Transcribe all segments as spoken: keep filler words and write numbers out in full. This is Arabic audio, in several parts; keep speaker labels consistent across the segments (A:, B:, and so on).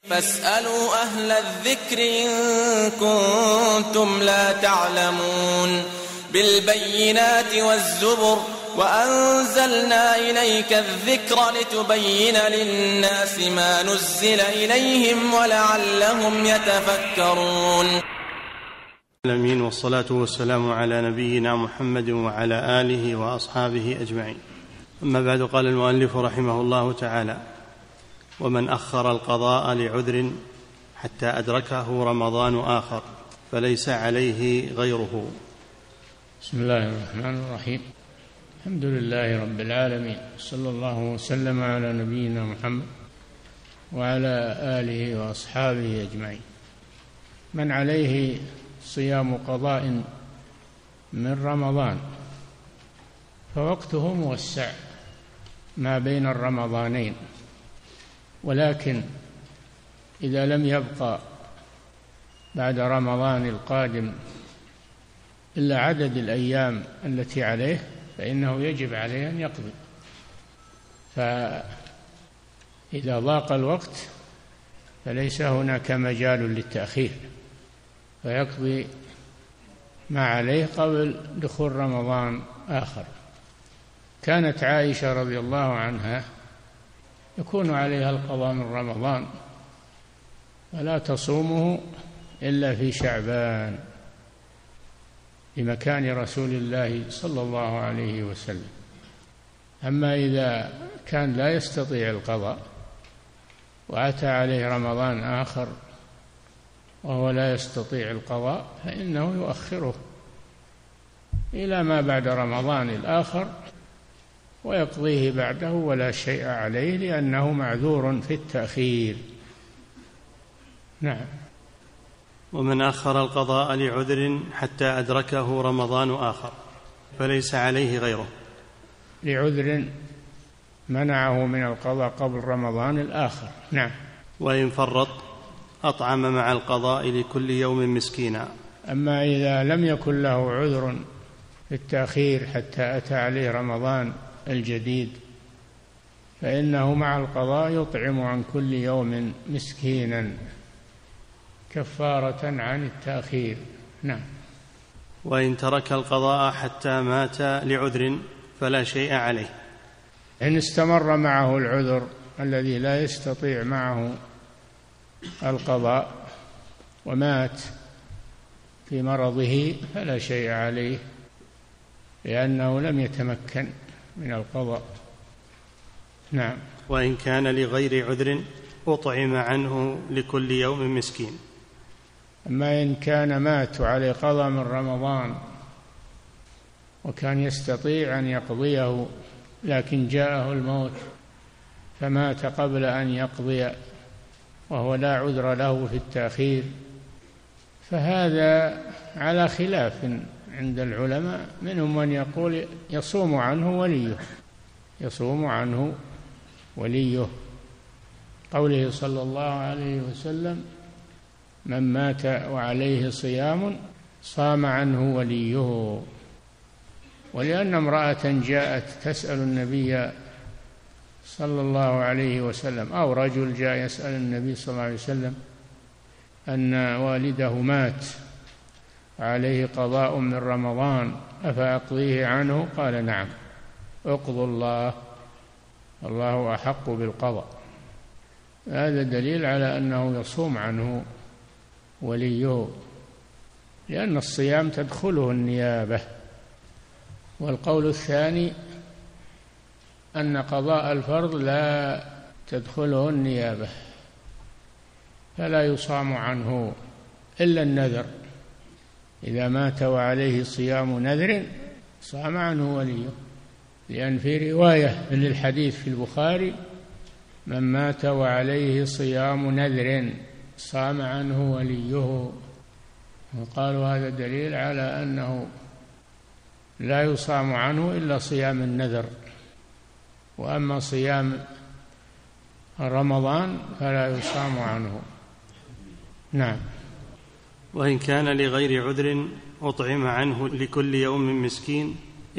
A: فاسألوا أهل الذكر إن كنتم لا تعلمون بالبينات والزبر وأنزلنا إليك الذكر لتبين للناس ما نزل إليهم ولعلهم يتفكرون.
B: الأمين، والصلاة والسلام على نبينا محمد وعلى آله وأصحابه أجمعين. أما بعد، قال المؤلف رحمه الله تعالى: ومن أخر القضاء لعذر حتى أدركه رمضان آخر فليس عليه غيره.
C: بسم الله الرحمن الرحيم. الحمد لله رب العالمين، صلى الله وسلم على نبينا محمد وعلى آله وأصحابه أجمعين. من عليه صيام قضاء من رمضان فوقته موسع ما بين الرمضانين، ولكن إذا لم يبقى بعد رمضان القادم إلا عدد الأيام التي عليه فإنه يجب عليه أن يقضي. فإذا ضاق الوقت فليس هناك مجال للتأخير، فيقضي ما عليه قبل دخول رمضان آخر. كانت عائشة رضي الله عنها يكون عليها القضاء من رمضان ولا تصومه إلا في شعبان لمكان رسول الله صلى الله عليه وسلم. أما إذا كان لا يستطيع القضاء وأتى عليه رمضان آخر وهو لا يستطيع القضاء فإنه يؤخره إلى ما بعد رمضان الآخر ويقضيه بعده ولا شيء عليه، لأنه معذور في التأخير. نعم.
B: ومن أخر القضاء لعذر حتى أدركه رمضان آخر فليس عليه غيره.
C: لعذر منعه من القضاء قبل رمضان الآخر. نعم.
B: وإن فرط أطعم مع القضاء لكل يوم مسكينا.
C: أما إذا لم يكن له عذر في التأخير حتى أتى عليه رمضان الجديد فإنه مع القضاء يطعم عن كل يوم مسكينا كفارة عن التأخير. نعم.
B: وإن ترك القضاء حتى مات لعذر فلا شيء عليه.
C: إن استمر معه العذر الذي لا يستطيع معه القضاء ومات في مرضه فلا شيء عليه، لأنه لم يتمكن من القضاء. نعم.
B: وإن كان لغير عذر أطعم عنه لكل يوم مسكين.
C: أما إن كان مات عليه قضاء من رمضان وكان يستطيع أن يقضيه لكن جاءه الموت فمات قبل أن يقضي وهو لا عذر له في التأخير، فهذا على خلاف عند العلماء. منهم من يقول يصوم عنه وليه يصوم عنه وليه قوله صلى الله عليه وسلم: من مات وعليه صيام صام عنه وليه. ولأن امرأة جاءت تسأل النبي صلى الله عليه وسلم أو رجل جاء يسأل النبي صلى الله عليه وسلم أن والده مات عليه قضاء من رمضان أفأقضيه عنه؟ قال: نعم، اقضوا الله، الله أحق بالقضاء. هذا دليل على أنه يصوم عنه وليه، لأن الصيام تدخله النيابة. والقول الثاني أن قضاء الفرض لا تدخله النيابة فلا يصام عنه إلا النذر. إذا مات وعليه صيام نذر صام عنه وليه، لأن في رواية للحديث في البخاري: من مات وعليه صيام نذر صام عنه وليه. وقالوا هذا دليل على أنه لا يصام عنه إلا صيام النذر، وأما صيام رمضان فلا يصام عنه. نعم.
B: وإن كان لغير عذر أطعم عنه لكل يوم مسكين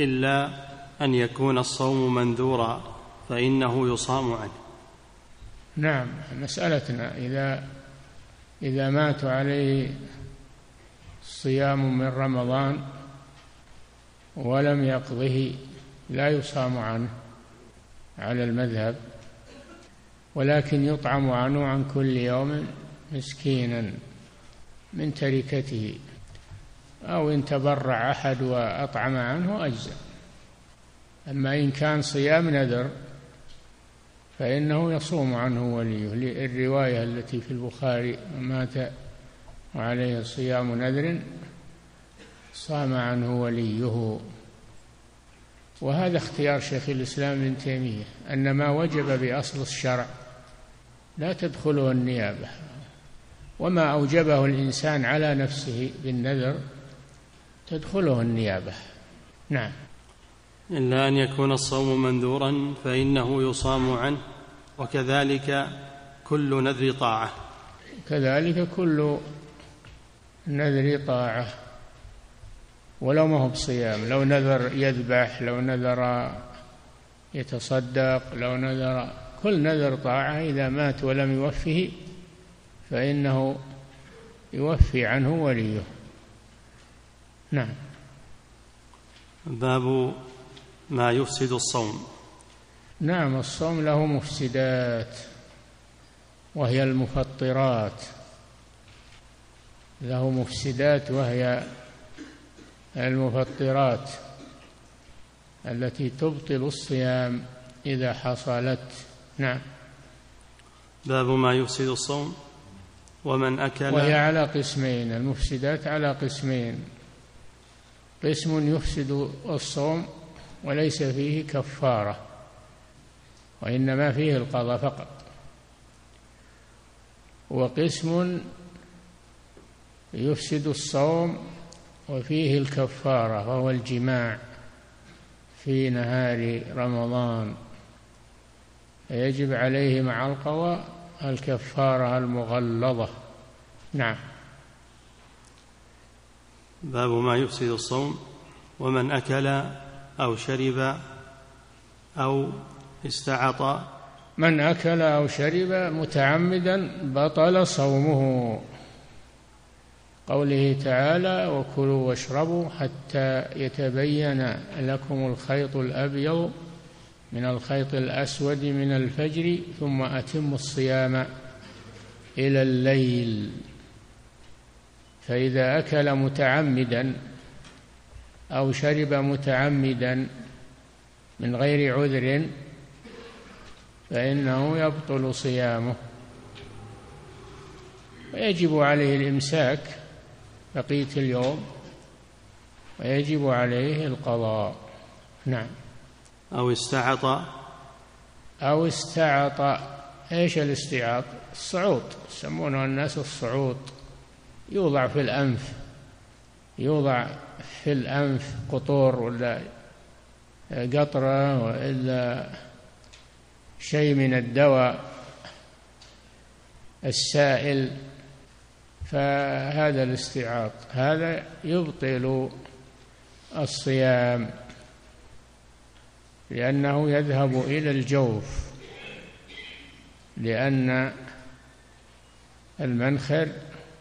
B: إلا أن يكون الصوم منذورا فإنه يصام عنه.
C: نعم، مسألتنا إذا إذا مات عليه صيام من رمضان ولم يقضه لا يصام عنه على المذهب، ولكن يطعم عنه عن كل يوم مسكينا من تركته، أو إن تبرع أحد وأطعم عنه أجزاء. أما إن كان صيام نذر فإنه يصوم عنه وليه، الرواية التي في البخاري: مات وعليه صيام نذر صام عنه وليه. وهذا اختيار شيخ الإسلام ابن تيمية، أن ما وجب بأصل الشرع لا تدخله النيابة، وما أوجبه الإنسان على نفسه بالنذر تدخله النيابة. نعم.
B: إلا أن يكون الصوم منذورا فإنه يصام عنه، وكذلك كل نذر طاعة.
C: كذلك كل نذر طاعة ولو ما هو بصيام، لو نذر يذبح، لو نذر يتصدق، لو نذر، كل نذر طاعة إذا مات ولم يوفه فإنه يوفي عنه وليه. نعم.
B: باب ما يفسد الصوم.
C: نعم، الصوم له مفسدات وهي المفطرات، له مفسدات وهي المفطرات التي تبطل الصيام إذا حصلت. نعم.
B: باب ما يفسد الصوم. ومن أكل،
C: وهي على قسمين، المفسدات على قسمين: قسم يفسد الصوم وليس فيه كفارة وإنما فيه القضاء فقط، وقسم يفسد الصوم وفيه الكفارة وهو الجماع في نهار رمضان، يجب عليه مع القضاء الكفارة المغلظة. نعم.
B: باب ما يفسد الصوم. ومن أكل أو شرب أو استعط.
C: من أكل أو شرب متعمدا بطل صومه، قوله تعالى: وكلوا واشربوا حتى يتبين لكم الخيط الأبيض من الخيط الأسود من الفجر ثم أتموا الصيام إلى الليل. فإذا أكل متعمدا أو شرب متعمدا من غير عذر فإنه يبطل صيامه، ويجب عليه الإمساك بقية اليوم، ويجب عليه القضاء. نعم.
B: أو استعط.
C: أو استعط. إيش الاستعاط؟ الصعوط، يسمونه الناس الصعوط، يوضع في الأنف، يوضع في الأنف قطور ولا قطرة وإلا شيء من الدواء السائل، فهذا الاستعاط هذا يبطل الصيام لأنه يذهب إلى الجوف، لأن المنخر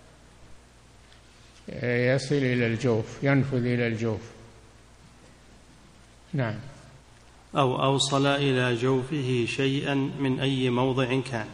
C: يصل إلى الجوف، ينفذ إلى الجوف. نعم.
B: أو أوصل إلى جوفه شيئا من أي موضع كان.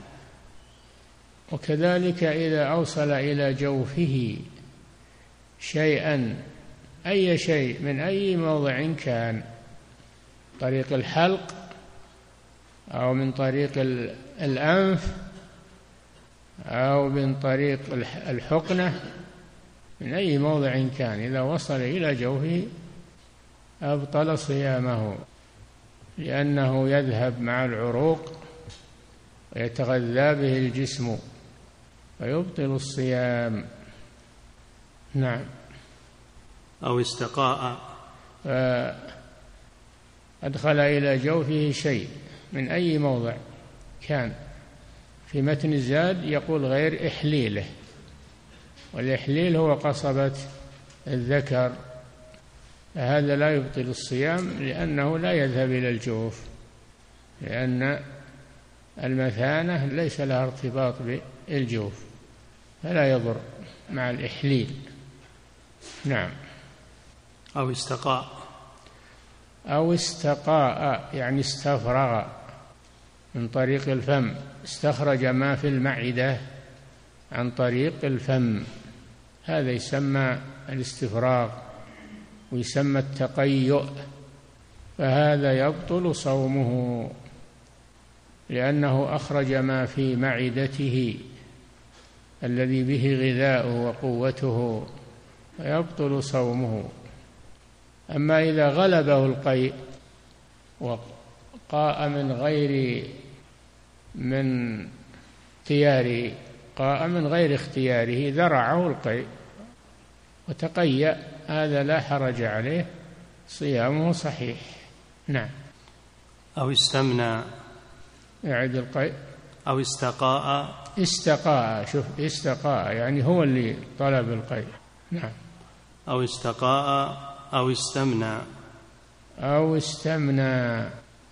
C: وكذلك إذا أوصل إلى جوفه شيئا، أي شيء من أي موضع كان، طريق الحلق أو من طريق الأنف أو من طريق الحقنة، من أي موضع كان، إذا وصل إلى جوفه أبطل صيامه، لأنه يذهب مع العروق ويتغذى به الجسم ويبطل الصيام. نعم.
B: أو استقاء.
C: أدخل إلى جوفه شيء من أي موضع كان. في متن الزاد يقول غير إحليله، والإحليل هو قصبة الذكر، هذا لا يبطل الصيام لأنه لا يذهب إلى الجوف، لأن المثانة ليس لها ارتباط بالجوف فلا يضر مع الإحليل. نعم.
B: أو استقاء
C: أو استقاء يعني استفرغ من طريق الفم، استخرج ما في المعدة عن طريق الفم، هذا يسمى الاستفراغ ويسمى التقيؤ، فهذا يبطل صومه لأنه أخرج ما في معدته الذي به غذاؤه وقوته، فيبطل صومه. أما إذا غلبه القيء وقاء من غير من اختياره، قاء من غير اختياره ذرعه القيء وتقيأ، هذا لا حرج عليه، صيامه صحيح. نعم.
B: أو استمنى
C: يعد القيء.
B: أو استقاء
C: استقاء، شوف استقاء يعني هو اللي طلب القيء. نعم.
B: أو استقاء أو استمنى
C: أو استمنى،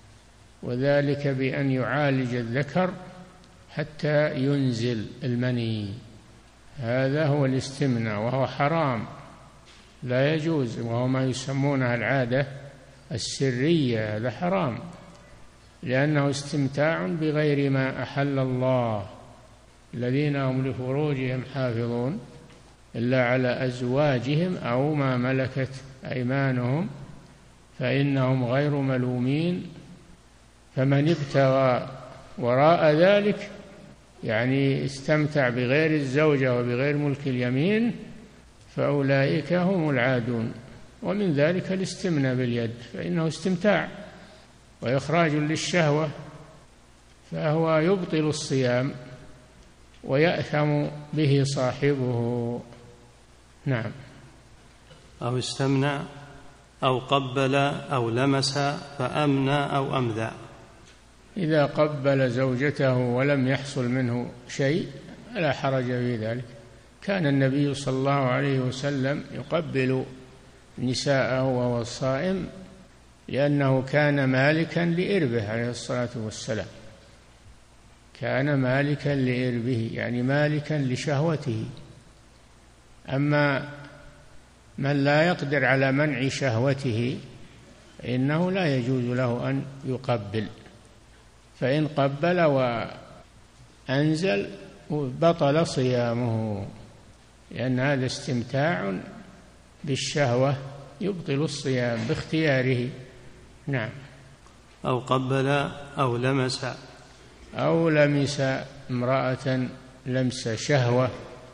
C: وذلك بأن يعالج الذكر حتى ينزل المني، هذا هو الاستمناء، وهو حرام لا يجوز، وهو ما يسمونها العادة السرية، هذا حرام لأنه استمتاع بغير ما أحل الله. الذين هم لفروجهم حافظون إلا على أزواجهم أو ما ملكت أيمانهم فإنهم غير ملومين، فمن ابتغى وراء ذلك يعني استمتع بغير الزوجة وبغير ملك اليمين فأولئك هم العادون. ومن ذلك الاستمناء باليد، فإنه استمتاع وإخراج للشهوة، فهو يبطل الصيام ويأثم به صاحبه. نعم.
B: أو استمنى أو قبل أو لمس فأمنى أو أمذى.
C: إذا قبل زوجته ولم يحصل منه شيء لا حرج في ذلك. كان النبي صلى الله عليه وسلم يقبل نساءه وهو صائم لأنه كان مالكا لإربه عليه الصلاة والسلام، كان مالكا لإربه يعني مالكا لشهوته. أما من لا يقدر على منع شهوته إنه لا يجوز له أن يقبل، فإن قبل وأنزل بطل صيامه، لأن هذا استمتاع بالشهوة يبطل الصيام باختياره. نعم.
B: أو قبل أو لمس
C: أو لمس امرأة لمس شهوة،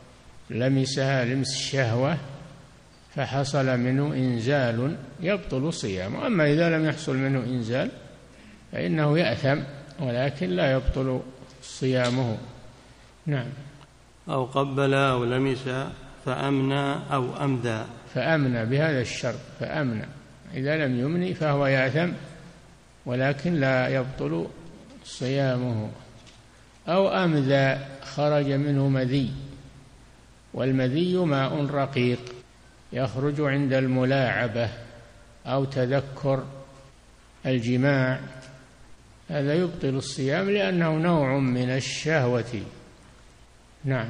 C: لمسها لمس الشهوة فحصل منه إنزال يبطل صيامه. أما إذا لم يحصل منه إنزال فإنه يأثم ولكن لا يبطل صيامه. نعم.
B: أو قبل أو لمس فأمنى أو أمذى.
C: فأمنى بهذا الشرط، فأمنى، إذا لم يمني فهو يأثم ولكن لا يبطل صيامه. أو أمذى خرج منه مذي، والمذي ماء رقيق يخرج عند الملاعبة أو تذكر الجماع، هذا يبطل الصيام لأنه نوع من الشهوة. نعم.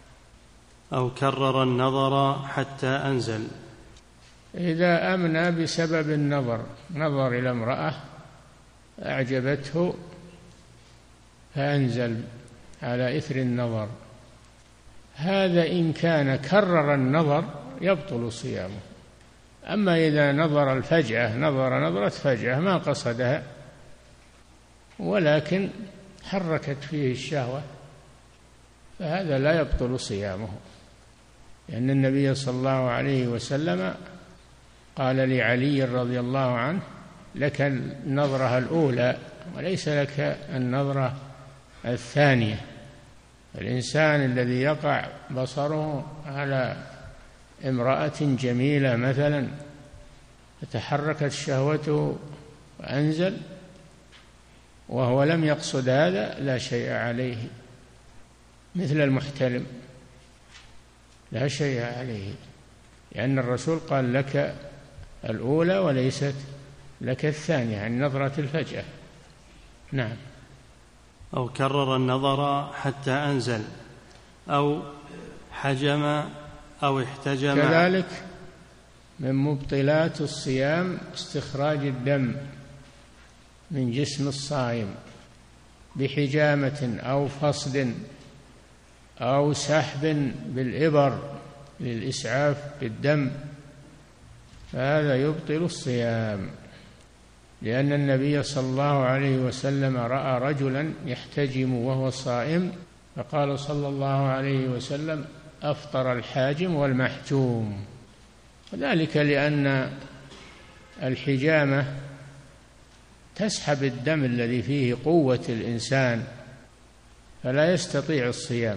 B: أو كرر النظر حتى أنزل.
C: إذا أمنى بسبب النظر، نظر إلى امرأة أعجبته فأنزل على إثر النظر، هذا إن كان كرر النظر يبطل صيامه. أما إذا نظر الفجأة، نظر نظرة فجأة ما قصدها ولكن حركت فيه الشهوة، فهذا لا يبطل صيامه، لأن النبي صلى الله عليه وسلم قال لعلي رضي الله عنه: لك النظرة الأولى وليس لك النظرة الثانية. الإنسان الذي يقع بصره على امرأة جميلة مثلا فتحركت شهوته وأنزل وهو لم يقصد هذا لا شيء عليه، مثل المحتلم لا شيء عليه، لأن الرسول قال: لك الأولى وليست لك الثانية، عن نظرة الفجأة. نعم.
B: أو كرر النظر حتى أنزل، أو حجم أو احتجم.
C: كذلك من مبطلات الصيام استخراج الدم من جسم الصائم بحجامة أو فصد أو سحب بالإبر للإسعاف بالدم، فهذا يبطل الصيام، لأن النبي صلى الله عليه وسلم رأى رجلا يحتجم وهو صائم فقال صلى الله عليه وسلم: أفطر الحاجم والمحجوم. وذلك لأن الحجامة تسحب الدم الذي فيه قوة الإنسان فلا يستطيع الصيام.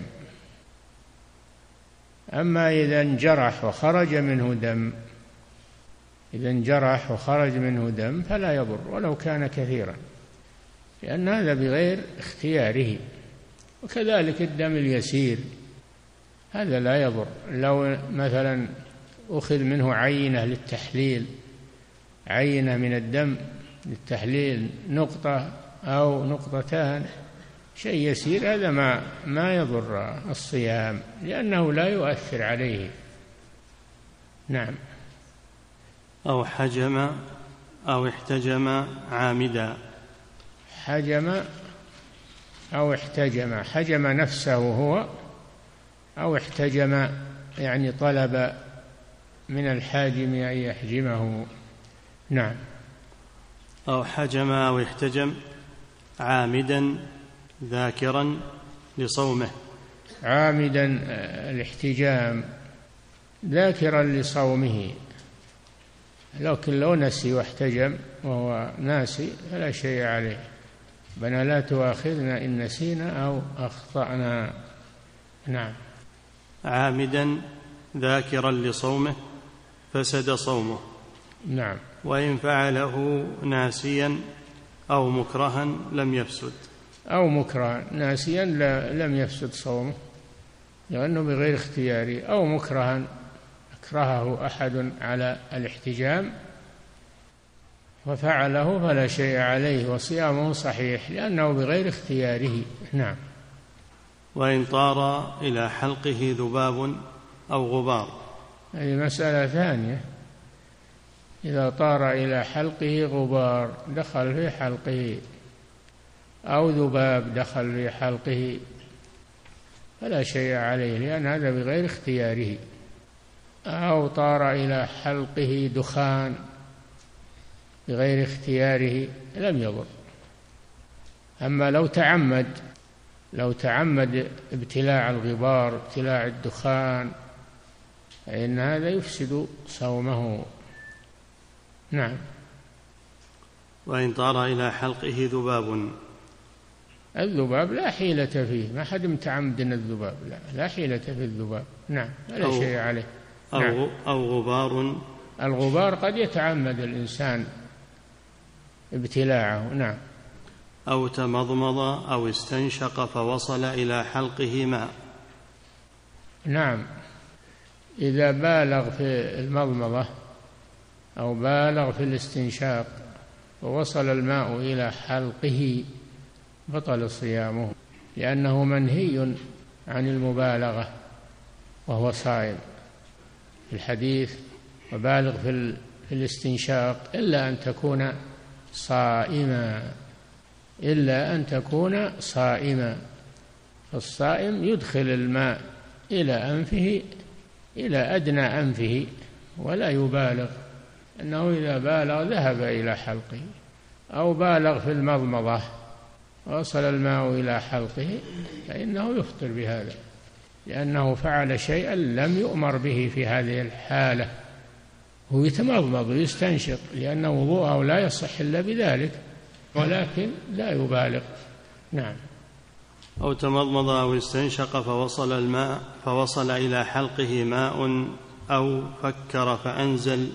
C: أما إذا انجرح وخرج منه دم إذا انجرح وخرج منه دم فلا يضر ولو كان كثيرا، لأن هذا بغير اختياره. وكذلك الدم اليسير هذا لا يضر، لو مثلا أخذ منه عينة للتحليل، عينة من الدم للتحليل، نقطة أو نقطتان، شيء يسير، هذا ما ما يضر الصيام لأنه لا يؤثر عليه. نعم.
B: أو حجم أو احتجم عامدا.
C: حجم أو احتجم، حجم نفسه هو، أو احتجم يعني طلب من الحاجم أن يحجمه. نعم.
B: أو حجم أو احتجم عامدا ذاكرا لصومه.
C: عامدا الاحتجام ذاكرا لصومه، لكن لو نسي واحتجم وهو ناسي فلا شيء عليه. ربنا لا تؤاخذنا إن نسينا أو أخطأنا. نعم.
B: عامدا ذاكرا لصومه فسد صومه.
C: نعم.
B: وإن فعله ناسيا أو مكرها لم يفسد.
C: أو مكرها، ناسيا لم يفسد صومه لأنه بغير اختياره، أو مكرها أكرهه أحد على الاحتجام وفعله فلا شيء عليه وصيامه صحيح لأنه بغير اختياره. نعم.
B: وإن طار إلى حلقه ذباب أو غبار.
C: هذه مسألة ثانية. إذا طار إلى حلقه غبار دخل في حلقه أو ذباب دخل في حلقه فلا شيء عليه لأن هذا بغير اختياره. أو طار إلى حلقه دخان بغير اختياره لم يضر. أما لو تعمد لو تعمد ابتلاع الغبار ابتلاع الدخان فإن هذا يفسد صومه. نعم.
B: وإن طار إلى حلقه ذباب.
C: الذباب لا حيلة فيه، ما حد متعمد الذباب، لا لا حيلة في الذباب. نعم. لا شيء عليه.
B: أو,
C: نعم.
B: أو غبار.
C: الغبار قد يتعمد الإنسان ابتلاعه. نعم.
B: أو تمضمض أو استنشق فوصل إلى حلقه ماء.
C: نعم. إذا بالغ في المضمضة أو بالغ في الاستنشاق ووصل الماء إلى حلقه بطل صيامه لأنه منهي عن المبالغة وهو صائم. في الحديث: وبالغ في الاستنشاق إلا أن تكون صائما إلا أن تكون صائما. فالصائم يدخل الماء إلى أنفه إلى أدنى أنفه ولا يبالغ، أنه إذا بالغ ذهب إلى حلقه. أو بالغ في المضمضة وصل الماء إلى حلقه فإنه يفطر بهذا لأنه فعل شيئا لم يؤمر به في هذه الحالة. هو يتمضمض ويستنشق لأن وضوءه لا يصح إلا بذلك، ولكن لا يبالغ. نعم.
B: أو تمضمض أو استنشق فوصل الماء فوصل إلى حلقه ماء أو فكر فأنزل.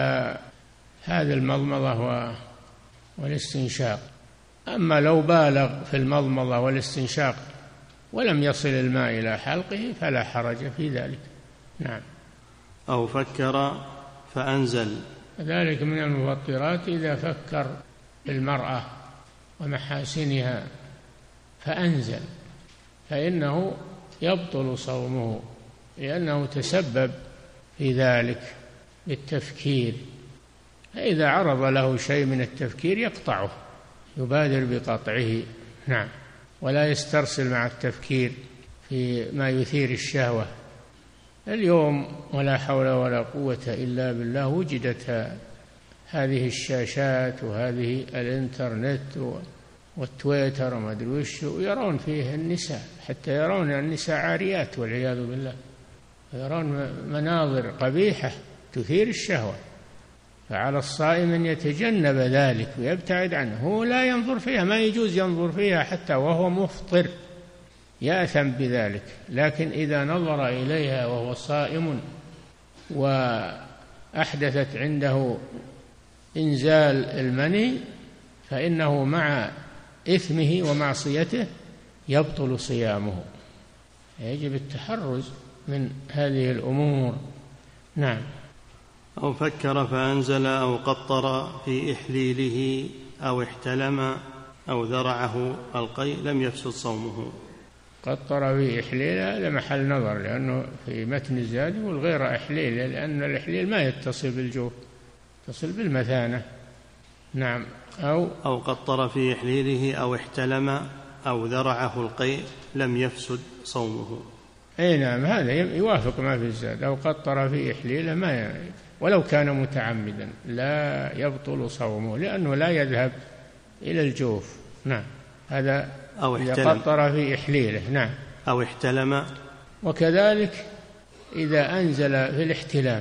C: هذا المضمضة والاستنشاق. أما لو بالغ في المضمضة والاستنشاق ولم يصل الماء إلى حلقه فلا حرج في ذلك. نعم.
B: أو فكر فأنزل.
C: ذلك من المفطرات إذا فكر بالمرأة ومحاسنها فأنزل فإنه يبطل صومه، لأنه تسبب في ذلك بالتفكير. فإذا عرض له شيء من التفكير يقطعه، يبادر بقطعه. نعم. ولا يسترسل مع التفكير في ما يثير الشهوة. اليوم ولا حول ولا قوة إلا بالله وجدت هذه الشاشات وهذه الإنترنت والتويتر وما أدري وش، ويرون فيه النساء، حتى يرون النساء عاريات والعياذ بالله، يرون مناظر قبيحة تثير الشهوة. فعلى الصائم أن يتجنب ذلك ويبتعد عنه. هو لا ينظر فيها، ما يجوز ينظر فيها حتى وهو مفطر، يأثم بذلك. لكن إذا نظر إليها وهو صائم وأحدثت عنده إنزال المني فإنه مع إثمه ومعصيته يبطل صيامه. يجب التحرز من هذه الأمور. نعم.
B: أو فكر فأنزل أو قطر في إحليله أو احتلم أو ذرعه القيء لم يفسد صومه.
C: قطر في إحليله هذا محل نظر، لأنه في متن الزاد والغير إحليل، لأن الإحليل ما يتصل بالجوف، يتصل بالمثانة. نعم. أو
B: أو قطر في إحليله أو احتلم أو ذرعه القيء لم يفسد صومه.
C: أي نعم، هذا يوافق ما في الزاد. أو قطر في إحليله ما يعني ولو كان متعمدا لا يبطل صومه، لأنه لا يذهب إلى الجوف. نعم. هذا
B: أو
C: إذا قطر في إحليله. نعم.
B: أو احتلم.
C: وكذلك إذا أنزل في الاحتلام،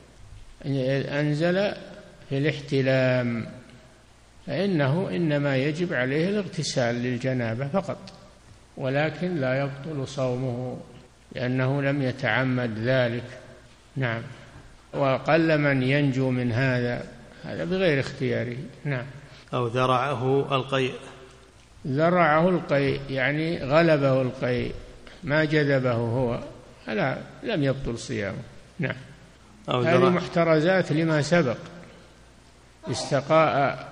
C: أنزل في الاحتلام فإنه إنما يجب عليه الاغتسال للجنابة فقط، ولكن لا يبطل صومه لأنه لم يتعمد ذلك. نعم. وقل من ينجو من هذا، هذا بغير اختياره. نعم.
B: أو ذرعه القيء.
C: ذرعه القيء يعني غلبه القيء، ما جذبه هو، لا لم يبطل صيامه. نعم. هذه محترزات لما سبق. استقاء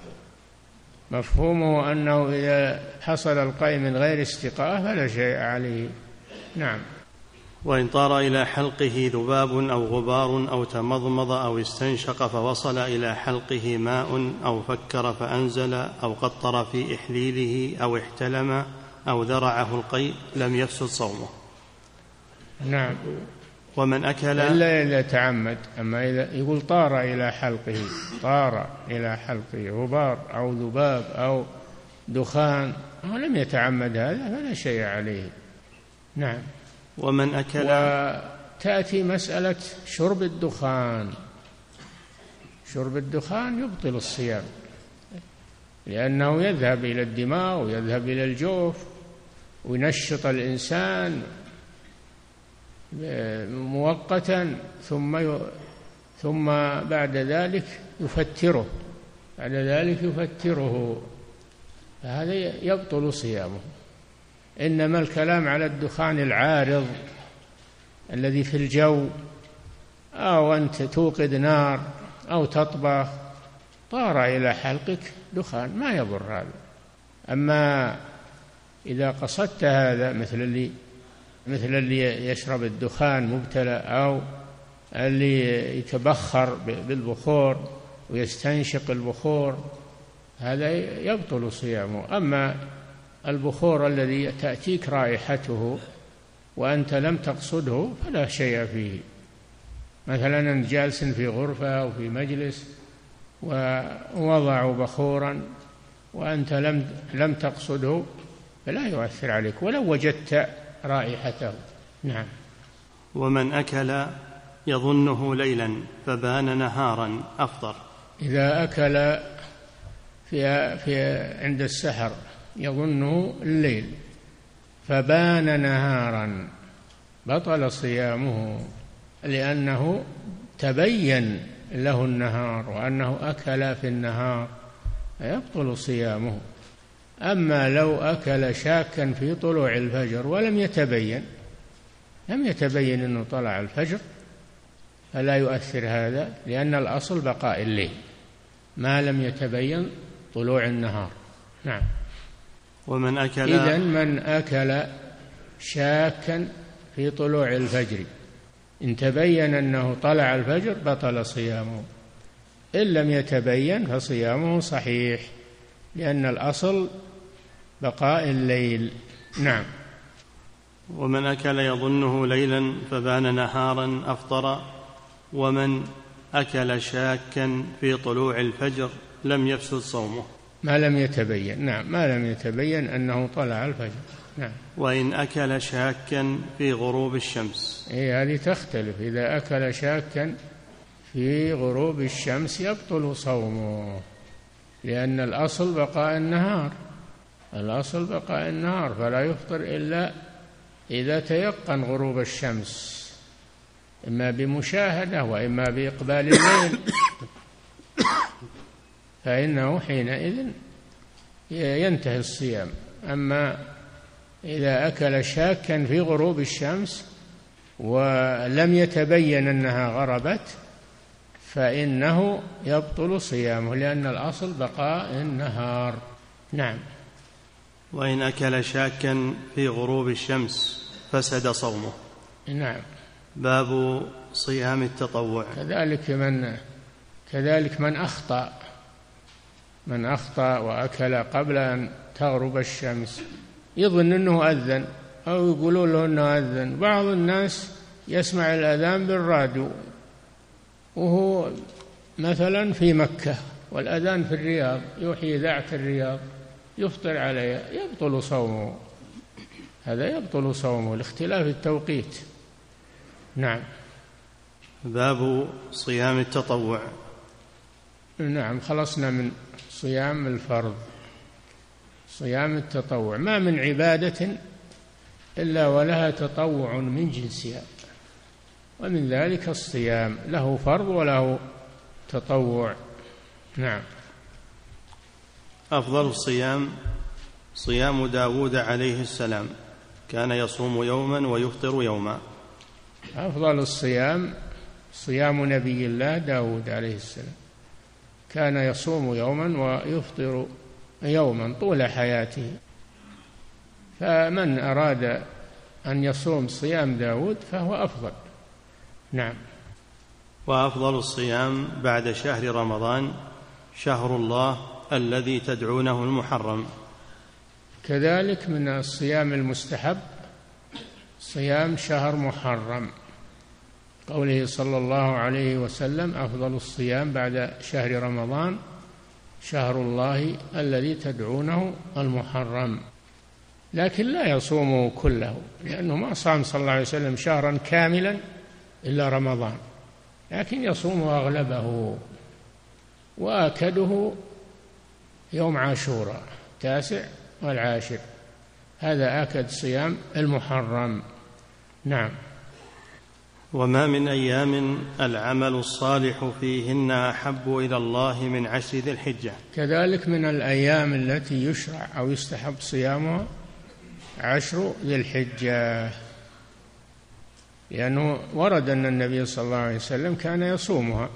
C: مفهومه أنه إذا حصل القيء من غير استقاء فلا شيء عليه. نعم.
B: وإن طار إلى حلقه ذباب أو غبار أو تمضمض أو استنشق فوصل إلى حلقه ماء أو فكر فأنزل أو قطر في إحليله أو احتلم أو ذرعه القيء لم يفسد صومه.
C: نعم.
B: ومن أكل
C: إلا إذا تعمد. أما إذا يقول طار إلى حلقه، طار إلى حلقه غبار أو ذباب أو دخان ولم يتعمد هذا فلا شيء عليه. نعم.
B: ومن أكل.
C: وتأتي مسألة شرب الدخان. شرب الدخان يبطل الصيام، لأنه يذهب إلى الدماغ ويذهب إلى الجوف وينشط الإنسان مؤقتا، ثم ي... ثم بعد ذلك يفتره بعد ذلك يفتره فهذا يبطل صيامه. إنما الكلام على الدخان العارض الذي في الجو، أو أنت توقد نار أو تطبخ طار إلى حلقك دخان ما يضر هذا. أما إذا قصدت هذا مثل اللي مثل اللي يشرب الدخان مبتلى، أو اللي يتبخر بالبخور ويستنشق البخور، هذا يبطل صيامه. أما البخور الذي تأتيك رائحته وأنت لم تقصده فلا شيء فيه. مثلا أنت جالس في غرفة أو في مجلس ووضعوا بخورا وأنت لم لم تقصده فلا يؤثر عليك ولو وجدت رائحته. نعم.
B: ومن أكل يظنه ليلا فبان نهارا أفطر.
C: إذا أكل في في عند السحر يظنه الليل فبان نهارا بطل صيامه، لأنه تبين له النهار وأنه أكل في النهار فيبطل صيامه. أما لو أكل شاكا في طلوع الفجر ولم يتبين لم يتبين أنه طلع الفجر فلا يؤثر هذا، لأن الأصل بقاء الليل ما لم يتبين طلوع النهار. نعم.
B: ومن أكل
C: إذن من أكل شاكا في طلوع الفجر إن تبين أنه طلع الفجر بطل صيامه، إن لم يتبين فصيامه صحيح، لأن الأصل بقاء الليل. نعم.
B: ومن أكل يظنه ليلا فبان نهارا أفطر، ومن أكل شاكا في طلوع الفجر لم يفسد صومه
C: ما لم يتبين. نعم، ما لم يتبين أنه طلع الفجر. نعم.
B: وإن أكل شاكا في غروب الشمس.
C: إيه، هذه تختلف. إذا أكل شاكا في غروب الشمس يبطل صومه، لأن الأصل بقاء النهار، الأصل بقاء النهار، فلا يفطر إلا إذا تيقن غروب الشمس، إما بمشاهدة وإما بإقبال الليل، فإنه حينئذ ينتهي الصيام. أما إذا أكل شاكا في غروب الشمس ولم يتبين أنها غربت فإنه يبطل صيامه، لأن الأصل بقاء النهار. نعم.
B: وإن أكل شاكا في غروب الشمس فسد صومه.
C: نعم.
B: باب صيام التطوع.
C: كذلك من كذلك من أخطأ من أخطأ وأكل قبل أن تغرب الشمس، يظن أنه أذن أو يقولون له أنه أذن. بعض الناس يسمع الأذان بالراديو وهو مثلا في مكة والأذان في الرياض، يوحي إذاعة الرياض، يفطر عليها، يبطل صومه، هذا يبطل صومه لاختلاف التوقيت. نعم.
B: باب صيام التطوع.
C: نعم، خلصنا من صيام الفرض. صيام التطوع، ما من عبادة إلا ولها تطوع من جنسها، ومن ذلك الصيام له فرض وله تطوع. نعم.
B: أفضل الصيام صيام داود عليه السلام، كان يصوم يوما ويفطر يوما.
C: أفضل الصيام صيام نبي الله داود عليه السلام، كان يصوم يوما ويفطر يوما طول حياته. فمن أراد أن يصوم صيام داود فهو أفضل. نعم.
B: وأفضل الصيام بعد شهر رمضان شهر الله الذي تدعونه المحرم.
C: كذلك من الصيام المستحب صيام شهر محرم، قوله صلى الله عليه وسلم: أفضل الصيام بعد شهر رمضان شهر الله الذي تدعونه المحرم. لكن لا يصومه كله، لأنه ما صام صلى الله عليه وسلم شهرا كاملا إلا رمضان، لكن يصوم أغلبه، وآكده يوم عاشوراء التاسع والعاشر، هذا آكد صيام المحرم. نعم.
B: وما من أيام العمل الصالح فيهن أحب إلى الله من عشر ذي الحجة.
C: كذلك من الأيام التي يشرع أو يستحب صيامها عشر ذي الحجة، لأنه ورد أن النبي صلى الله عليه وسلم كان يصومها،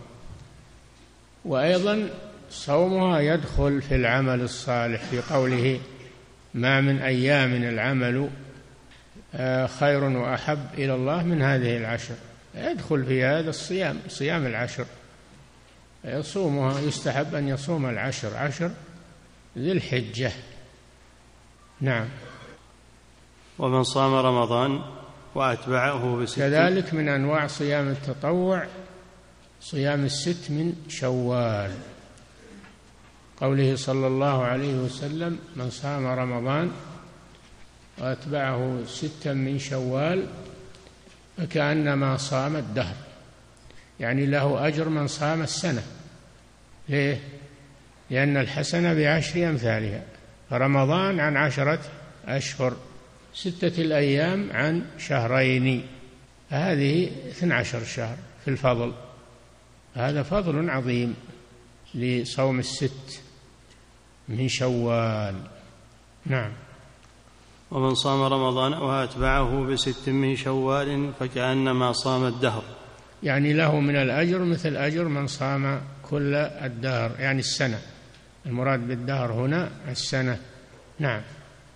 C: وأيضا صومها يدخل في العمل الصالح في قوله: ما من أيام العمل خير وأحب إلى الله من هذه العشر، يدخل في هذا الصيام، صيام العشر، يصومها، يستحب أن يصوم العشر، عشر ذي الحجة. نعم.
B: ومن صام رمضان وأتبعه بست.
C: كذلك من أنواع صيام التطوع صيام الست من شوال، قوله صلى الله عليه وسلم: من صام رمضان وأتبعه ستا من شوال فكأنما صام الدهر، يعني له أجر من صام السنة. ليه؟ لأن الحسنة بعشر أمثالها، فرمضان عن عشرة أشهر، ستة الأيام عن شهرين، هذه اثنى عشر شهر في الفضل، هذا فضل عظيم لصوم الست من شوال. نعم.
B: ومن صام رمضان وأتبعه بست من شوال فكأنما صام الدهر،
C: يعني له من الأجر مثل أجر من صام كل الدهر، يعني السنة، المراد بالدهر هنا السنة. نعم.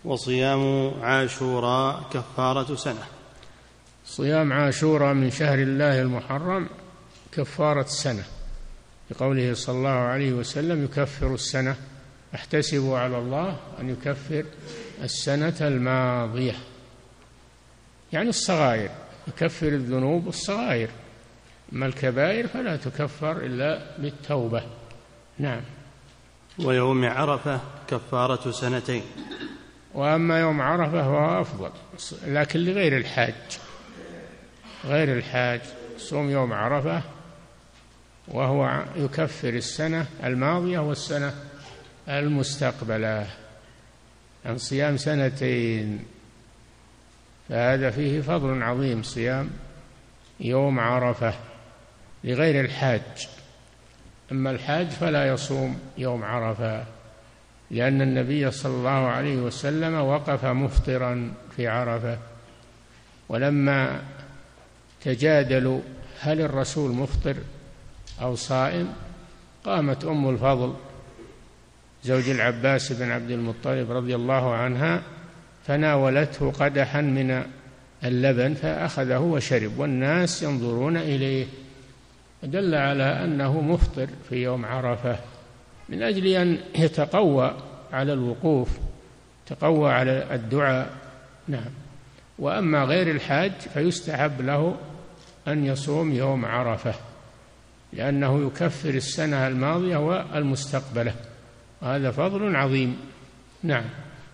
B: وصيام عاشوراء كفارة سنة.
C: صيام عاشوراء من شهر الله المحرم كفارة سنة، بقوله صلى الله عليه وسلم: يكفر السنة، احتسب على الله أن يكفر السنة الماضية، يعني الصغائر، يكفر الذنوب الصغائر، أما الكبائر فلا تكفر إلا بالتوبة. نعم.
B: ويوم عرفة كفارة سنتين.
C: وأما يوم عرفة فهو أفضل، لكن لغير الحاج، غير الحاج صوم يوم عرفة وهو يكفر السنة الماضية والسنة المستقبلة، عن صيام سنتين، فهذا فيه فضل عظيم، صيام يوم عرفة لغير الحاج. أما الحاج فلا يصوم يوم عرفة، لأن النبي صلى الله عليه وسلم وقف مفطرا في عرفة، ولما تجادلوا هل الرسول مفطر أو صائم، قامت أم الفضل زوج العباس بن عبد المطلب رضي الله عنها فناولته قدحا من اللبن فأخذه وشرب، والناس ينظرون إليه، دل على أنه مفطر في يوم عرفة، من أجل أن يتقوى على الوقوف، تقوى على الدعاء. نعم. وأما غير الحاج فيستحب له أن يصوم يوم عرفة، لأنه يكفر السنة الماضية والمستقبلة، وهذا فضل عظيم. نعم.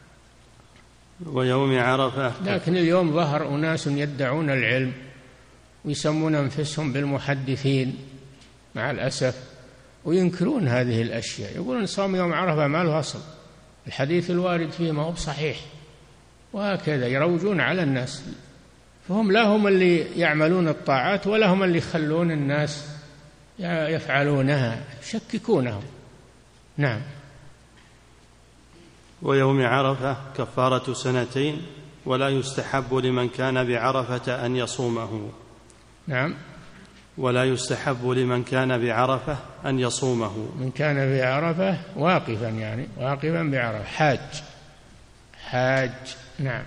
B: ويوم عرفة.
C: لكن اليوم ظهر أناس يدعون العلم ويسمون أنفسهم بالمحدثين مع الأسف، وينكرون هذه الأشياء، يقولون صوم يوم عرفة ما له أصل، الحديث الوارد فيه ما هو صحيح، وهكذا يروجون على الناس، فهم لا هم اللي يعملون الطاعات ولا هم اللي يخلون الناس يفعلونها، يشككونهم. نعم.
B: ويوم عرفة كفارة سنتين، ولا يستحب لمن كان بعرفة أن يصومه.
C: نعم.
B: ولا يستحب لمن كان بعرفة أن يصومه.
C: من كان بعرفة واقفا، يعني واقفا بعرفة، حاج حاج. نعم.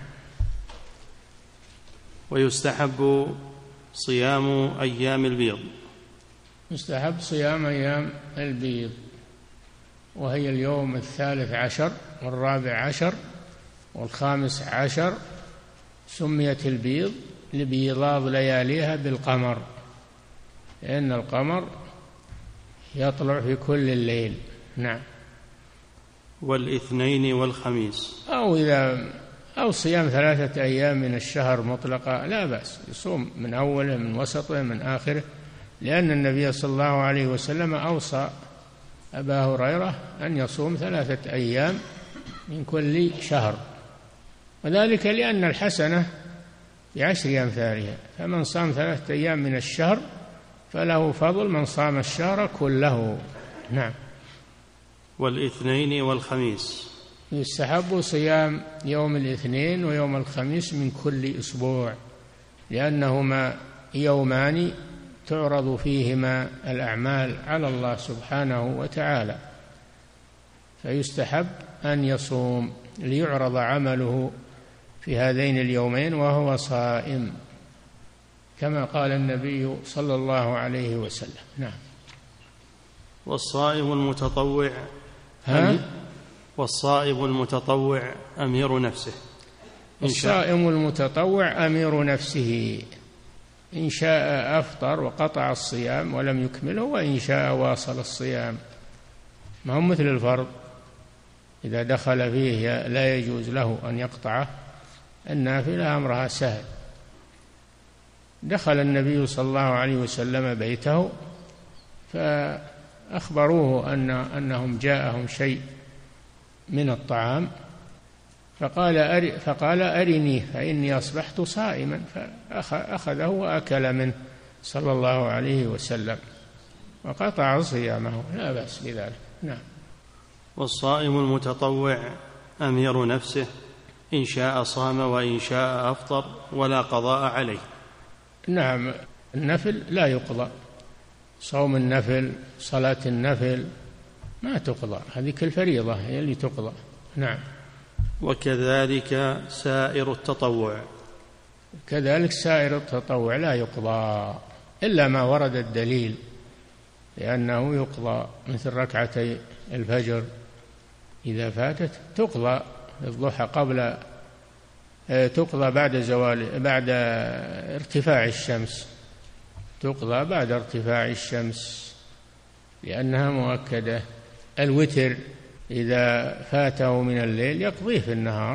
B: ويستحب صيام أيام البيض.
C: يستحب صيام أيام البيض، وهي اليوم الثالث عشر والرابع عشر والخامس عشر، سميت البيض لبيضاض لياليها بالقمر، لأن القمر يطلع في كل الليل. نعم.
B: والاثنين والخميس،
C: أو إذا أو صيام ثلاثة أيام من الشهر مطلقة لا بأس، يصوم من أوله من وسطه من آخره، لأن النبي صلى الله عليه وسلم أوصى أبا هريرة أن يصوم ثلاثة أيام من كل شهر، وذلك لأن الحسنة بعشر أمثالها، فمن صام ثلاثة أيام من الشهر فله فضل من صام الشهر كله. نعم.
B: والاثنين والخميس،
C: يستحب صيام يوم الاثنين ويوم الخميس من كل أسبوع، لأنهما يومان تعرض فيهما الأعمال على الله سبحانه وتعالى، فيستحب أن يصوم ليعرض عمله في هذين اليومين وهو صائم، كما قال النبي صلى الله عليه وسلم. نعم.
B: والصائم المتطوع
C: ها؟
B: والصائم المتطوع أمير نفسه.
C: الصائم المتطوع أمير نفسه، إن شاء أفطر وقطع الصيام ولم يكمله، وإن شاء واصل الصيام، ما هو مثل الفرض إذا دخل فيه لا يجوز له أن يقطعه، النافلة أمرها سهل. دخل النبي صلى الله عليه وسلم بيته فأخبروه أن أنهم جاءهم شيء من الطعام، فقال أري فقال أرني فإني أصبحت صائما، فأخذه وأكل منه صلى الله عليه وسلم وقطع صيامه، لا بأس بذلك. نعم.
B: والصائم المتطوع أمير نفسه، إن شاء صام وإن شاء أفطر ولا قضاء عليه.
C: نعم. النفل لا يقضى، صوم النفل صلاة النفل ما تقضى، هذه الفريضة هي اللي تقضى. نعم.
B: وكذلك سائر التطوع.
C: كذلك سائر التطوع لا يقضى إلا ما ورد الدليل لأنه يقضى، مثل ركعتي الفجر إذا فاتت تقضى الضحى قبل تقضى بعد زوال بعد ارتفاع الشمس، تقضى بعد ارتفاع الشمس لأنها مؤكدة. الوتر إذا فاته من الليل يقضيه في النهار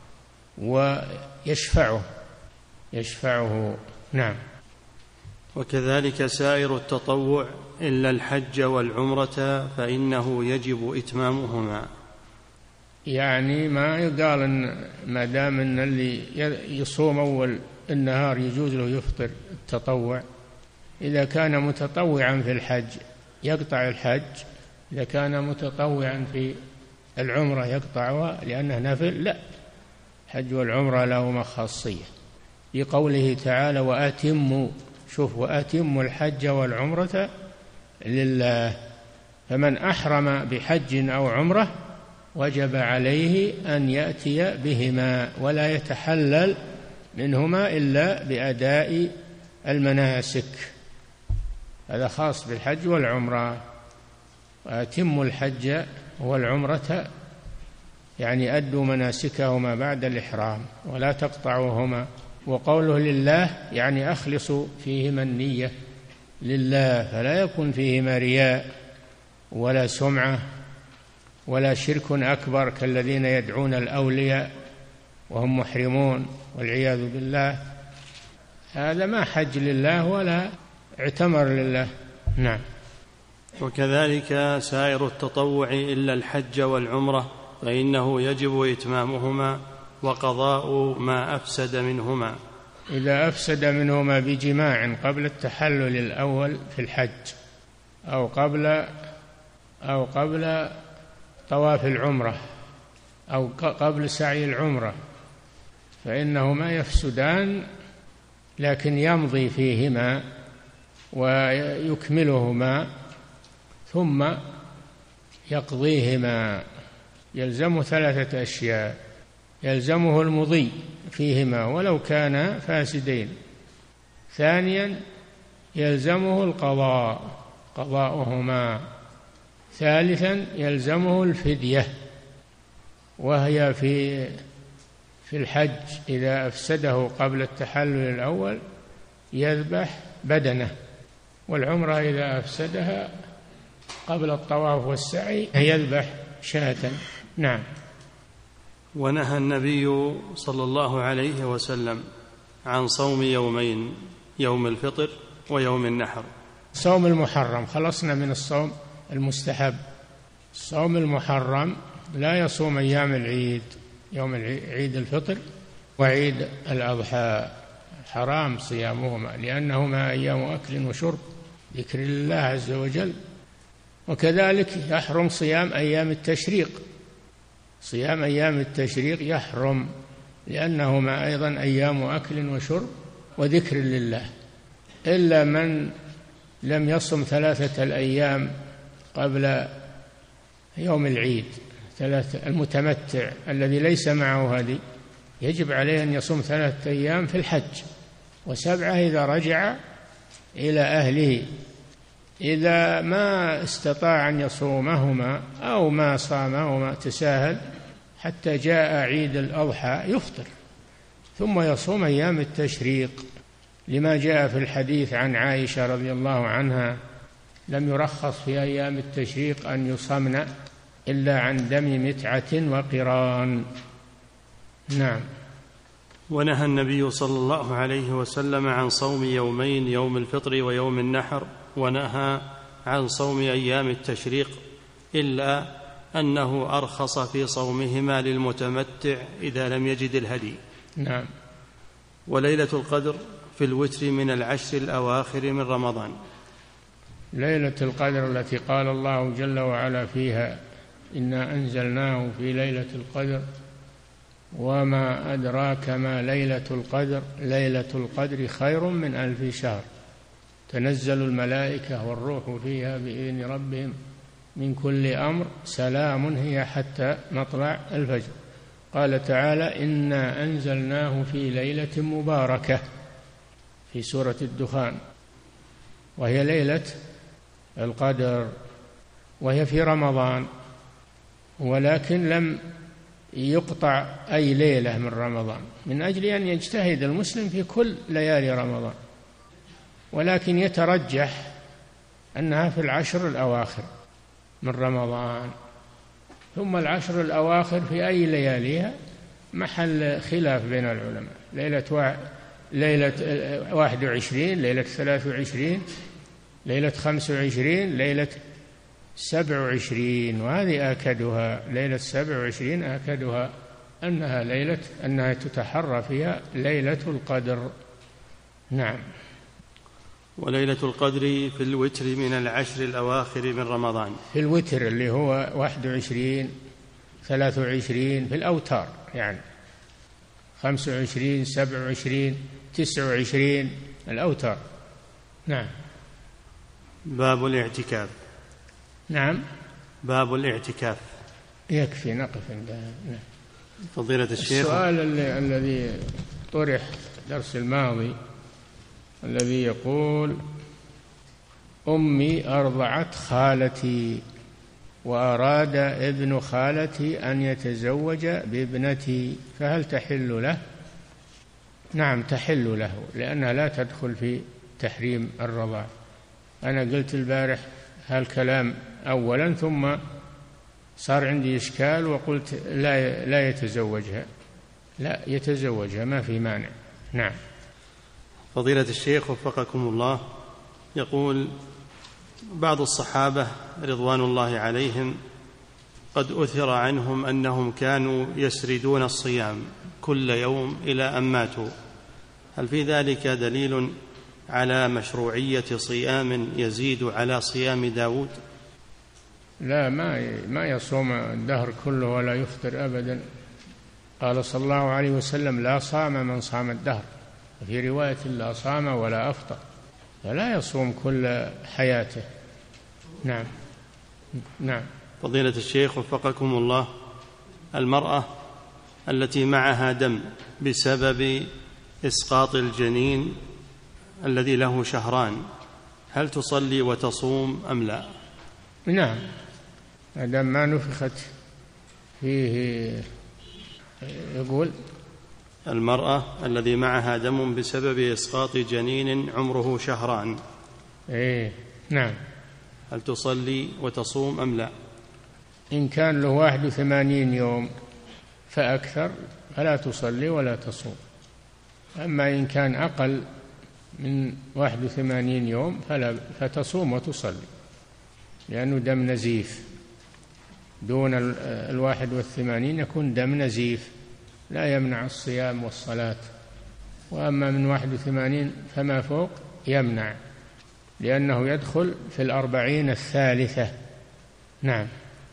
C: ويشفعه يشفعه نعم.
B: وكذلك سائر التطوع إلا الحج والعمرة فإنه يجب إتمامهما.
C: يعني ما يقال إن ما دام إن اللي يصوم أول النهار يجوز له يفطر التطوع. إذا كان متطوعا في الحج يقطع الحج، إذا كان متطوعا في العمرة يقطعها لأنه نفل. لا، الحج والعمرة لهما خاصية في قوله تعالى وأتموا، شوف وأتموا الحج والعمرة لله. فمن أحرم بحج أو عمرة وجب عليه أن يأتي بهما ولا يتحلل منهما إلا بأداء المناسك، هذا خاص بالحج والعمرة. وأتموا الحج والعمرة يعني أدوا مناسكهما بعد الإحرام ولا تقطعوهما. وقوله لله يعني أخلصوا فيهما النية لله، فلا يكون فيهما رياء ولا سمعة ولا شرك أكبر كالذين يدعون الأولياء وهم محرمون والعياذ بالله. هذا ما حج لله ولا اعتمر لله. نعم.
B: وكذلك سائر التطوع إلا الحج والعمرة فإنه يجب إتمامهما وقضاء ما أفسد منهما.
C: إذا أفسد منهما بجماع قبل التحلل الأول في الحج أو قبل أو قبل طواف العمرة أو قبل سعي العمرة فإنهما يفسدان، لكن يمضي فيهما ويكملهما ثم يقضيهما. يلزمه ثلاثة أشياء: يلزمه المضي فيهما ولو كان فاسدين، ثانيا يلزمه القضاء قضاؤهما، ثالثا يلزمه الفدية وهي في في الحج إذا أفسده قبل التحلل الأول يذبح بدنه، والعمرة إذا أفسدها قبل الطواف والسعي يذبح شاة. نعم.
B: ونهى النبي صلى الله عليه وسلم عن صوم يومين، يوم الفطر ويوم النحر.
C: صوم المحرم، خلصنا من الصوم المستحب. الصوم المحرم لا يصوم أيام العيد، يوم عيد الفطر وعيد الأضحى حرام صيامهما لأنهما أيام أكل وشرب ذكر الله عز وجل. وكذلك يحرم صيام أيام التشريق، صيام أيام التشريق يحرم لأنهما أيضا أيام أكل وشرب وذكر لله، إلا من لم يصم ثلاثة الأيام قبل يوم العيد، ثلاثة المتمتع الذي ليس معه هدي يجب عليه أن يصوم ثلاثة أيام في الحج وسبعة إذا رجع إلى أهله. إذا ما استطاع أن يصومهما أو ما صامهما تساهل حتى جاء عيد الأضحى يفطر ثم يصوم أيام التشريق، لما جاء في الحديث عن عائشة رضي الله عنها: لم يرخص في أيام التشريق أن يصمن إلا عن دم متعة وقران. نعم.
B: ونهى النبي صلى الله عليه وسلم عن صوم يومين، يوم الفطر ويوم النحر، ونهى عن صوم أيام التشريق إلا أنه أرخص في صومهما للمتمتع إذا لم يجد الهدي.
C: نعم.
B: وليلة القدر في الوتر من العشر الأواخر من رمضان.
C: ليلة القدر التي قال الله جل وعلا فيها: إنا أنزلناه في ليلة القدر وما أدراك ما ليلة القدر ليلة القدر خير من ألف شهر تنزل الملائكة والروح فيها بإذن ربهم من كل أمر سلام هي حتى مطلع الفجر. قال تعالى: إنا أنزلناه في ليلة مباركة، في سورة الدخان، وهي ليلة القدر، وهي في رمضان، ولكن لم يقطع أي ليلة من رمضان، من أجل أن يجتهد المسلم في كل ليالي رمضان، ولكن يترجح أنها في العشر الأواخر من رمضان. ثم العشر الأواخر في أي لياليها محل خلاف بين العلماء، ليلة واحد ليلة واحد وعشرين، ليلة ثلاث وعشرين، ليلة خمس وعشرين، ليلة سبع وعشرين، وهذه آكدها، ليلة سبع وعشرين آكدها أنها ليلة أنها تتحرى فيها ليلة القدر. نعم.
B: وليلة القدر في الوتر من العشر الأواخر من رمضان، في
C: الوتر اللي هو واحد وعشرين، ثلاث وعشرين، في الأوتار يعني خمس وعشرين، سبع وعشرين، تسع وعشرين، الأوتار. نعم.
B: باب الاعتكاف.
C: نعم.
B: باب الاعتكاف.
C: يكفي نقف عندها. نعم.
B: فضيلة الشيخ،
C: السؤال الذي طرح الدرس الماضي الذي يقول: أمي أرضعت خالتي وأراد ابن خالتي أن يتزوج بابنتي، فهل تحل له؟ نعم تحل له، لأنها لا تدخل في تحريم الرضاع. أنا قلت البارح هالكلام أولا، ثم صار عندي إشكال وقلت لا لا يتزوجها، لا يتزوجها، ما في مانع. نعم.
B: فضيلة الشيخ وفقكم الله، يقول: بعض الصحابة رضوان الله عليهم قد أثر عنهم أنهم كانوا يسردون الصيام كل يوم إلى أن ماتوا، هل في ذلك دليل على مشروعية صيام يزيد على صيام داود؟
C: لا، ما ما يصوم الدهر كله ولا يفطر أبدا. قال صلى الله عليه وسلم: لا صام من صام الدهر، وفي رواية: لا صام ولا أفطر، فلا يصوم كل حياته. نعم. نعم.
B: فضيلة الشيخ وفقكم الله، المرأة التي معها دم بسبب إسقاط الجنين الذي له شهران، هل تصلي وتصوم أم لا؟
C: نعم، ما دام ما نفخت فيه. يقول:
B: المرأة الذي معها دم بسبب إسقاط جنين عمره شهران،
C: إيه نعم،
B: هل تصلي وتصوم أم لا؟
C: إن كان له واحد وثمانين يوم فأكثر فلا تصلي ولا تصوم، أما إن كان أقل من واحد وثمانين يوم فلا فتصوم وتصلي، لأنه دم نزيف. دون الواحد والثمانين يكون دم نزيف لا يمنع الصيام والصلاة، وأما من واحد وثمانين فما فوق يمنع، لأنه يدخل في الأربعين الثالثة. نعم.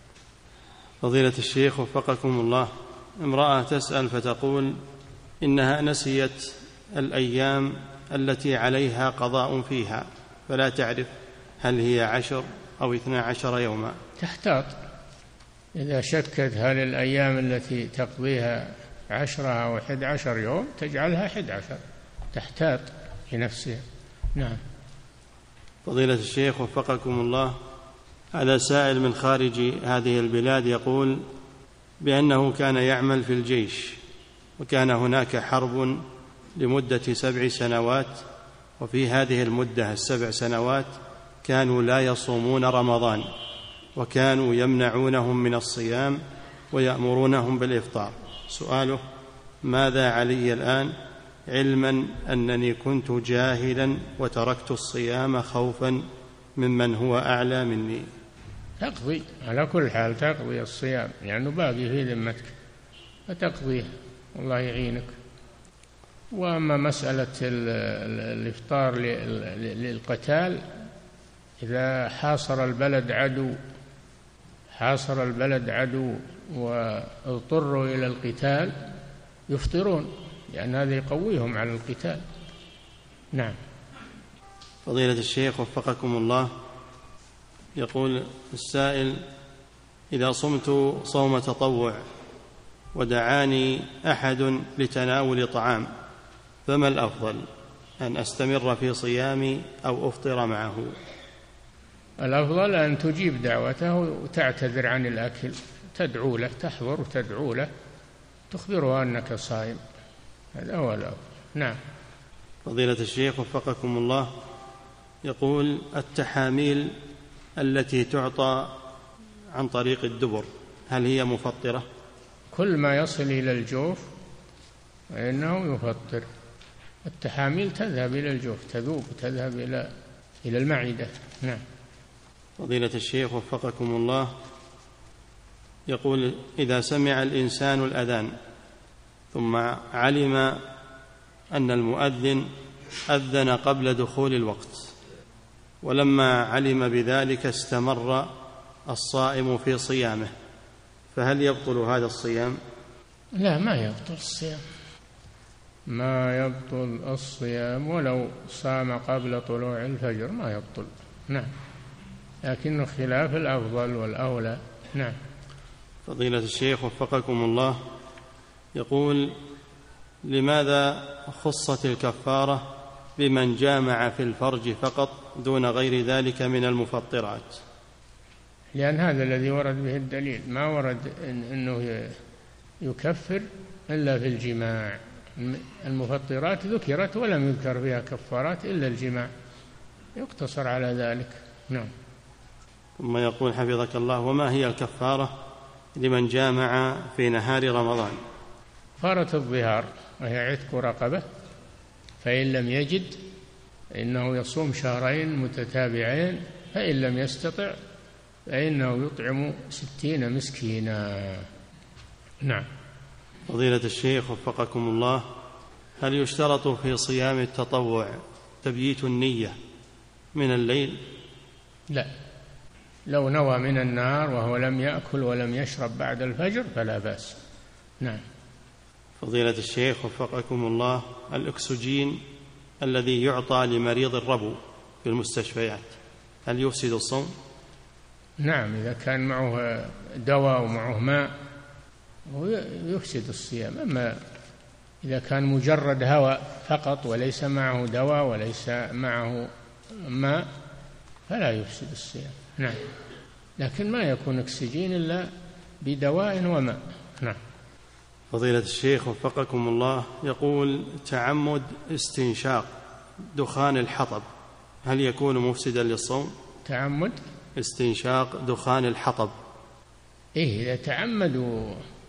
B: فضيلة الشيخ وفقكم الله، امرأة تسأل فتقول إنها نسيت الأيام التي عليها قضاء فيها، فلا تعرف هل هي عشر أو اثنا عشر يوما.
C: تحتاط، إذا شكت هل الأيام التي تقضيها عشرة أو أحد عشر يوم تجعلها أحد عشر، تحتاط لنفسها. نعم.
B: فضيلة الشيخ وفقكم الله، هذا سائل من خارج هذه البلاد يقول بأنه كان يعمل في الجيش، وكان هناك حرب لمدة سبع سنوات، وفي هذه المدة السبع سنوات كانوا لا يصومون رمضان، وكانوا يمنعونهم من الصيام ويأمرونهم بالإفطار. سؤاله: ماذا علي الآن علما أنني كنت جاهلا وتركت الصيام خوفا ممن هو أعلى مني؟
C: تقضي على كل حال، تقضي الصيام لأنه يعني باقي في ذمتك فتقضيه، الله يعينك. وأما مسألة الإفطار للقتال، إذا حاصر البلد عدو حاصر البلد عدو واضطروا إلى القتال يفطرون، لأن هذا يقويهم على القتال. نعم.
B: فضيلة الشيخ وفقكم الله، يقول السائل: إذا صمت صوم تطوع ودعاني أحد لتناول طعام، فما الأفضل، أن أستمر في صيامي أو أفطر معه؟
C: الأفضل أن تجيب دعوته وتعتذر عن الأكل، تدعو له، تحضر وتدعو له، تخبره أنك صائم، هذا هو الأفضل. نعم.
B: فضيلة الشيخ وفقكم الله، يقول: التحاميل التي تعطى عن طريق الدبر هل هي مفطرة؟
C: كل ما يصل إلى الجوف فإنه يفطر. التحاميل تذهب إلى الجوف، تذوب وتذهب إلى إلى المعدة. نعم.
B: فضيلة الشيخ وفقكم الله، يقول: إذا سمع الإنسان الأذان ثم علم أن المؤذن أذن قبل دخول الوقت، ولما علم بذلك استمر الصائم في صيامه، فهل يبطل هذا الصيام؟
C: لا، ما يبطل الصيام، ما يبطل الصيام ولو صام قبل طلوع الفجر، ما يبطل. نعم، لكنه خلاف الأفضل والأولى. نعم.
B: فضيلة الشيخ وفقكم الله، يقول: لماذا خصت الكفارة بمن جامع في الفرج فقط دون غير ذلك من المفطرات؟
C: لأن هذا الذي ورد به الدليل، ما ورد إن أنه يكفر إلا في الجماع. المفطرات ذكرت ولم يذكر فيها كفارات إلا الجماع، يقتصر على ذلك. نعم.
B: ثم يقول حفظك الله: وما هي الكفارة لمن جامع في نهار رمضان؟
C: كفارة الظهار، وهي عتق رقبة، فإن لم يجد فإنه يصوم شهرين متتابعين، فإن لم يستطع فإنه يطعم ستين مسكينا. نعم.
B: فضيلة الشيخ وفقكم الله، هل يشترط في صيام التطوع تبييت النية من الليل؟
C: لا، لو نوى من النهار وهو لم يأكل ولم يشرب بعد الفجر فلا بأس. نعم.
B: فضيلة الشيخ وفقكم الله، الأكسجين الذي يعطى لمريض الربو في المستشفيات هل يفسد الصوم؟
C: نعم، إذا كان معه دواء ومعه ماء يفسد الصيام. أما إذا كان مجرد هواء فقط وليس معه دواء وليس معه ماء فلا يفسد الصيام. نعم، لكن ما يكون أكسجين إلا بدواء وماء. نعم.
B: فضيلة الشيخ وفقكم الله، يقول: تعمد استنشاق دخان الحطب هل يكون مفسدا للصوم؟
C: تعمد
B: استنشاق دخان الحطب،
C: إيه، إذا تعمد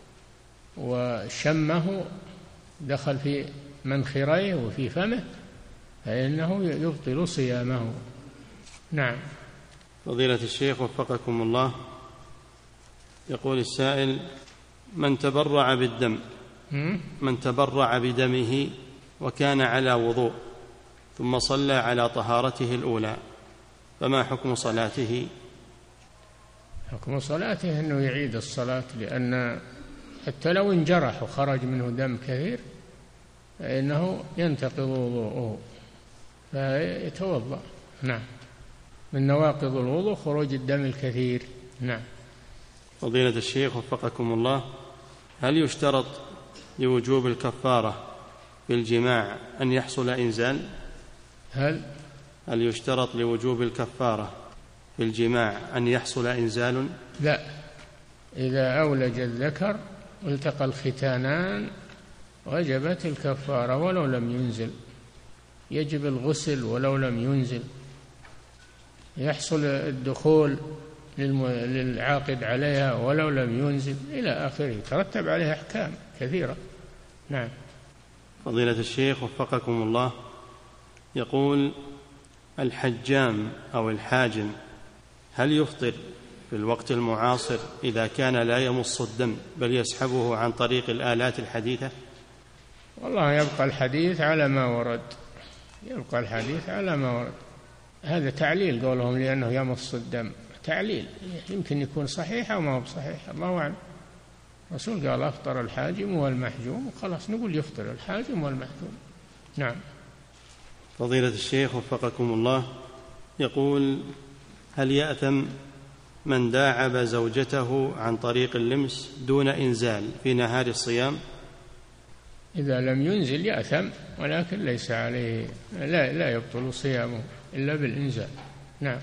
C: وشمه دخل في منخريه وفي فمه فإنه يبطل صيامه. نعم.
B: فضيلة الشيخ وفقكم الله، يقول السائل: من تبرع بالدم من تبرع بدمه وكان على وضوء ثم صلى على طهارته الأولى، فما حكم صلاته؟
C: حكم صلاته أنه يعيد الصلاة، لأن حتى لو انجرح وخرج منه دم كثير فإنه ينتقض وضوءه فيتوضأ. نعم، من نواقض الوضوء خروج الدم الكثير. نعم.
B: فضيلة الشيخ وفقكم الله، هل يشترط لوجوب الكفارة بالجماع أن يحصل إنزال؟
C: هل
B: هل يشترط لوجوب الكفارة بالجماع أن يحصل إنزال؟
C: لا، إذا أولج الذكر والتقى الختانان وجبت الكفارة ولو لم ينزل، يجب الغسل ولو لم ينزل، يحصل الدخول للعاقد عليها ولو لم ينزل، إلى آخره، ترتب عليها أحكام كثيرة. نعم.
B: فضيلة الشيخ وفقكم الله، يقول: الحجام أو الحاجم هل يفطر في الوقت المعاصر إذا كان لا يمص الدم بل يسحبه عن طريق الآلات الحديثة؟
C: والله يبقى الحديث على ما ورد، يبقى الحديث على ما ورد. هذا تعليل قولهم لأنه يمص الدم، تعليل يمكن يكون صحيح أو ما هو صحيح، الله أعلم. الرسول قال: أفطر الحاجم والمحجوم، وخلاص نقول يفطر الحاجم والمحجوم. نعم.
B: فضيلة الشيخ وفقكم الله، يقول: هل يأثم من داعب زوجته عن طريق اللمس دون إنزال في نهار الصيام؟
C: إذا لم ينزل يأثم، ولكن ليس عليه، لا, لا يبطل صيامه إلا بالإنزال. نعم.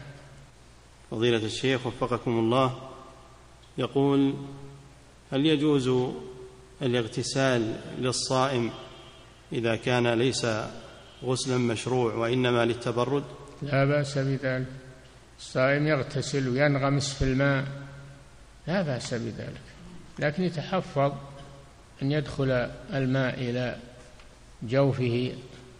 B: فضيلة الشيخ وفقكم الله، يقول: هل يجوز الاغتسال للصائم إذا كان ليس غسلا مشروع وإنما للتبرد؟
C: لا بأس بذلك، الصائم يغتسل وينغمس في الماء، لا بأس بذلك، لكن يتحفظ أن يدخل الماء إلى جوفه،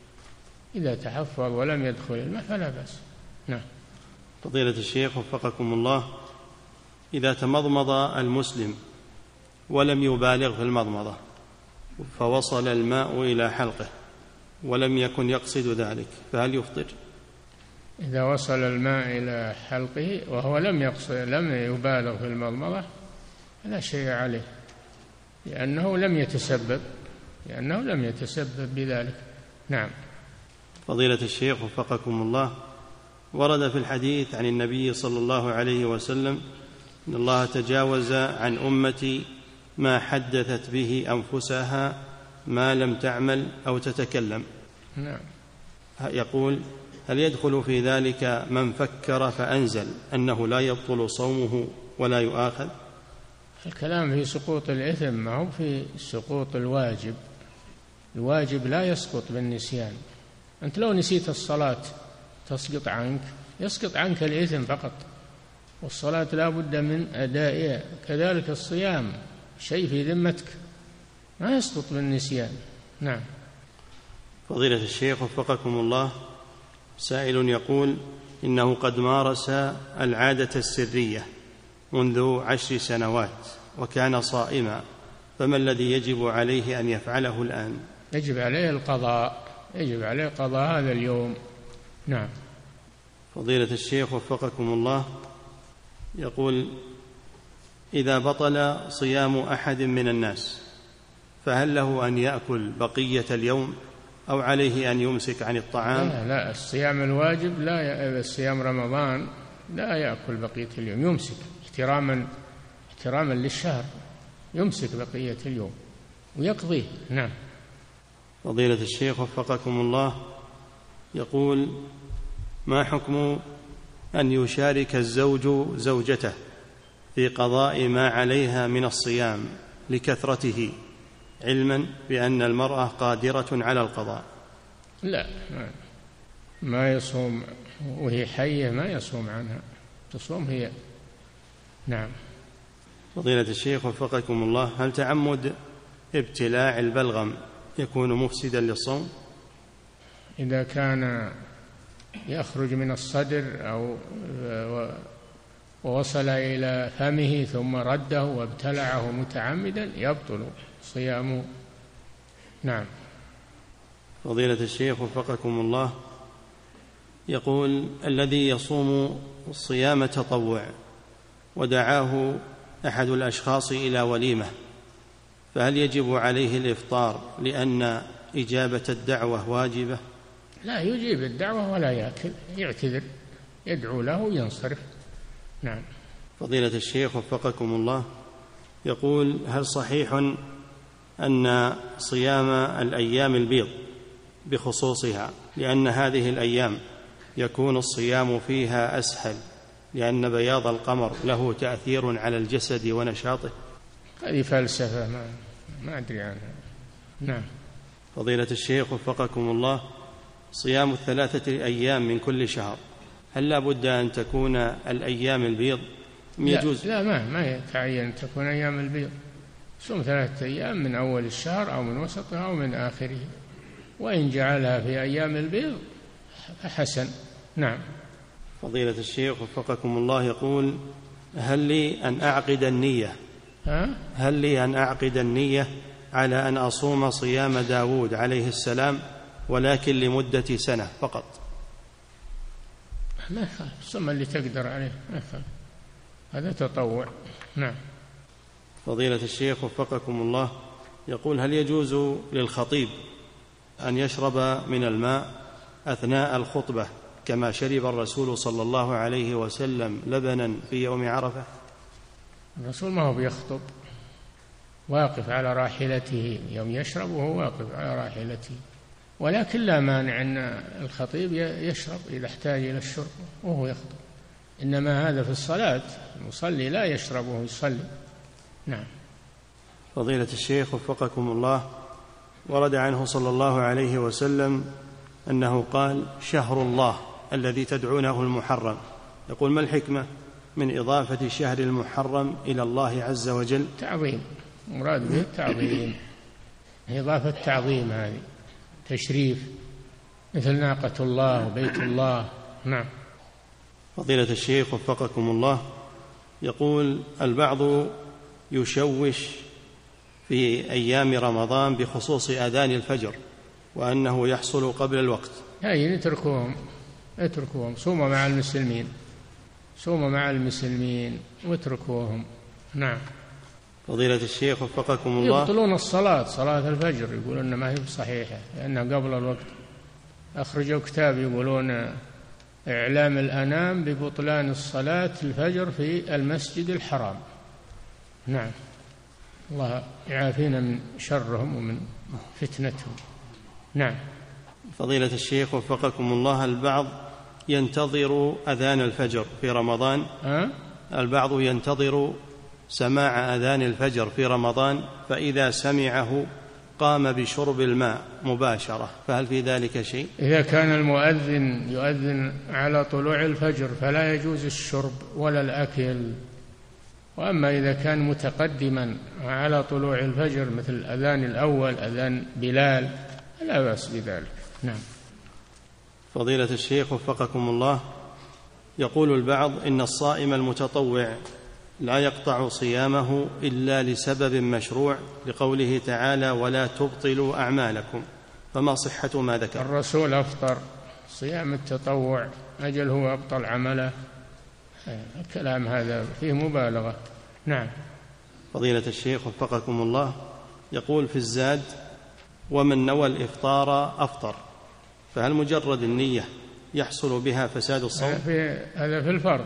C: إذا تحفظ ولم يدخل الماء فلا بأس. نعم.
B: فضيلة الشيخ وفقكم الله، إذا تمضمض المسلم ولم يبالغ في المضمضة فوصل الماء إلى حلقه ولم يكن يقصد ذلك فهل يفطر؟
C: إذا وصل الماء إلى حلقه وهو لم يقصد، لم يبالغ في المضمضة، لا شيء عليه، لأنه لم يتسبب لأنه لم يتسبب بذلك. نعم.
B: فضيلة الشيخ وفقكم الله، ورد في الحديث عن النبي صلى الله عليه وسلم إن الله تجاوز عن أمتي ما حدثت به أنفسها ما لم تعمل أو تتكلم.
C: نعم.
B: يقول: هل يدخل في ذلك من فكر فأنزل أنه لا يبطل صومه ولا يؤاخذ؟
C: الكلام في سقوط الإثم، ما هو في سقوط الواجب. الواجب لا يسقط بالنسيان. أنت لو نسيت الصلاة تسقط عنك، يسقط عنك الإثم فقط، والصلاة لا بد من أدائها، كذلك الصيام شيء في ذمتك ما يسقط بالنسيان. نعم.
B: فضيلة الشيخ وفقكم الله، سائل يقول: إنه قد مارس العادة السرية منذ عشر سنوات وكان صائما، فما الذي يجب عليه أن يفعله الآن؟
C: يجب عليه القضاء، يجب عليه قضاء هذا اليوم. نعم.
B: فضيلة الشيخ وفقكم الله، يقول: إذا بطل صيام أحد من الناس فهل له أن يأكل بقية اليوم أو عليه أن يمسك عن الطعام؟
C: لا, لا الصيام الواجب لا، الصيام رمضان لا يأكل بقية اليوم، يمسك احتراما احتراما للشهر، يمسك بقية اليوم ويقضيه. نعم.
B: فضيلة الشيخ وفقكم الله، يقول: ما حكم أن يشارك الزوج زوجته في قضاء ما عليها من الصيام لكثرته، علما بأن المرأة قادرة على القضاء؟
C: لا، ما يصوم وهي حية، ما يصوم عنها، تصوم هي. نعم.
B: فضيلة الشيخ وفقكم الله، هل تعمد ابتلاع البلغم يكون مفسدا للصوم؟
C: إذا كان يخرج من الصدر أو ووصل إلى فمه ثم رده وابتلعه متعمدا يبطل صيامه. نعم.
B: فضيلة الشيخ وفقكم الله، يقول: الذي يصوم صيام تطوع ودعاه أحد الأشخاص إلى وليمة فهل يجب عليه الإفطار لأن إجابة الدعوة واجبة؟
C: لا، يجيب الدعوة ولا يأكل، يعتذر، يدعو له وينصرف. نعم.
B: فضيلة الشيخ وفقكم الله، يقول: هل صحيح أن صيام الأيام البيض بخصوصها لأن هذه الأيام يكون الصيام فيها أسهل لأن بياض القمر له تأثير على الجسد ونشاطه؟
C: هذه فلسفة ما, ما أدري عنها. نعم.
B: فضيلة الشيخ وفقكم الله، صيام الثلاثة أيام من كل شهر هل لا بد أن تكون الأيام البيض؟
C: يجوز؟ لا, لا ما, ما يتعين أن تكون أيام البيض، صوم ثلاثة أيام من أول الشهر أو من وسطها أو من آخره، وإن جعلها في أيام البيض فحسن. نعم.
B: فضيلة الشيخ وفقكم الله، يقول: هل لي أن أعقد النية
C: ها؟
B: هل لي أن أعقد النية على أن أصوم صيام داود عليه السلام ولكن لمدة سنة فقط؟
C: ما يخالف، صم اللي تقدر عليه، ما يخالف، هذا تطوع. نعم.
B: فضيلة الشيخ وفقكم الله، يقول: هل يجوز للخطيب أن يشرب من الماء أثناء الخطبة كما شرب الرسول صلى الله عليه وسلم لبنا في يوم عرفة؟
C: الرسول ما هو بيخطب، واقف على راحلته يوم يشرب وهو واقف على راحلته، ولكن لا مانع أن الخطيب يشرب إذا احتاج إلى الشرب وهو يخطب، إنما هذا في الصلاة، المصلي لا يشرب وهو يصلي. نعم.
B: فضيلة الشيخ وفقكم الله، ورد عنه صلى الله عليه وسلم أنه قال: شهر الله الذي تدعونه المحرم. يقول: ما الحكمة من إضافة شهر المحرم إلى الله عز وجل؟
C: تعظيم، مراد به التعظيم، إضافة تعظيم، هذه تشريف، مثل ناقة الله وبيت الله. نعم.
B: فضيلة الشيخ وفقكم الله، يقول: البعض يشوش في أيام رمضان بخصوص آذان الفجر وأنه يحصل قبل الوقت.
C: هاي اتركوهم اتركوهم صوموا مع المسلمين، صوموا مع المسلمين واتركوهم. نعم.
B: فضيلة الشيخ وفقكم الله،
C: يبطلون الصلاة، صلاة الفجر، يقولون ما هي صحيحة لأنها قبل الوقت. أخرجوا كتاب يقولون: إعلام الأنام ببطلان الصلاة الفجر في المسجد الحرام. نعم. الله يعافينا من شرهم ومن فتنتهم. نعم.
B: فضيلة الشيخ وفقكم الله، البعض ينتظر أذان الفجر في رمضان
C: أه؟
B: البعض ينتظر سماع أذان الفجر في رمضان، فإذا سمعه قام بشرب الماء مباشرة، فهل في ذلك شيء؟
C: إذا كان المؤذن يؤذن على طلوع الفجر فلا يجوز الشرب ولا الأكل، وأما إذا كان متقدما على طلوع الفجر مثل الأذان الأول أذان بلال لا بأس بذلك. نعم.
B: فضيلة الشيخ وفقكم الله، يقول البعض: إن الصائم المتطوع لا يقطع صيامه إلا لسبب مشروع، لقوله تعالى: ولا تبطلوا أعمالكم، فما صحة ما ذكر؟
C: الرسول أفطر، صيام التطوع أجل هو أبطل عمله، الكلام هذا فيه مبالغة. نعم.
B: فضيلة الشيخ وفقكم الله، يقول في الزاد: ومن نوى الإفطار أفطر، فهل مجرد النية يحصل بها فساد الصوم؟
C: هذا في الفرض،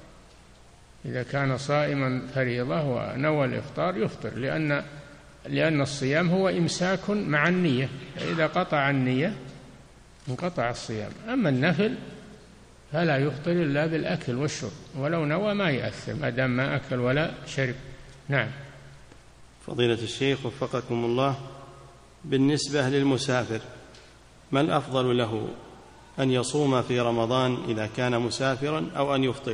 C: إذا كان صائما فريضة ونوى الإفطار يفطر، لأن لأن الصيام هو إمساك مع النية، فإذا قطع النية انقطع الصيام. أما النفل فلا يفطر إلا بالأكل والشرب، ولو نوى ما يأثر ما دام ما أكل ولا شرب. نعم.
B: فضيلة الشيخ وفقكم الله، بالنسبة للمسافر ما الأفضل له، أن يصوم في رمضان إذا كان مسافرا أو أن يفطر؟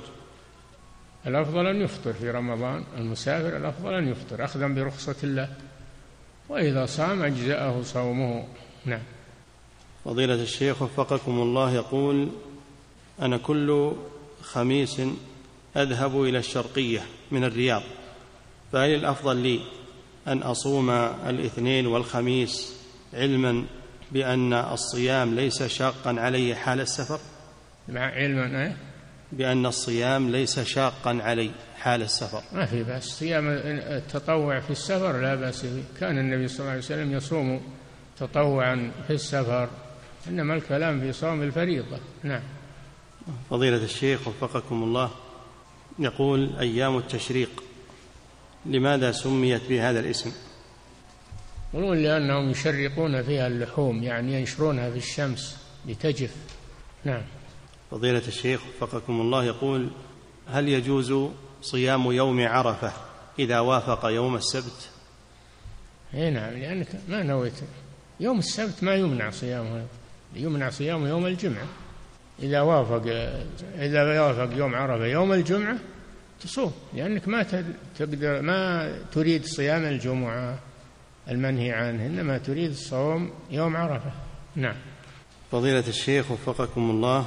C: الأفضل أن يفطر في رمضان، المسافر الأفضل أن يفطر أخذا برخصة الله، وإذا صام أجزأه صومه. نعم.
B: فضيلة الشيخ وفقكم الله، يقول: أنا كل خميس أذهب إلى الشرقية من الرياض، فهل الأفضل لي أن أصوم الاثنين والخميس علما بأن الصيام ليس شاقا علي حال السفر؟
C: مع علما إيه؟
B: بأن الصيام ليس شاقا علي حال السفر.
C: ما في بأس، صيام التطوع في السفر لا بأس به، كان النبي صلى الله عليه وسلم يصوم تطوعا في السفر، إنما الكلام في صوم الفريضة. نعم.
B: فضيلة الشيخ وفقكم الله، يقول: أيام التشريق لماذا سميت بهذا الاسم؟
C: يقولون لأنهم يشرقون فيها اللحوم، يعني ينشرونها في الشمس لتجف. نعم.
B: فضيلة الشيخ وفقكم الله، يقول: هل يجوز صيام يوم عرفة إذا وافق يوم السبت؟
C: اي نعم، لأنك ما نويت يوم السبت ما يمنع صيامه، يمنع صيام يوم الجمعة. إذا وافق إذا وافق يوم عرفة يوم الجمعة تصوم، لأنك ما تقدر ما تريد صيام الجمعة المنهي عنه، إنما تريد الصوم يوم عرفة. نعم.
B: فضيلة الشيخ وفقكم الله،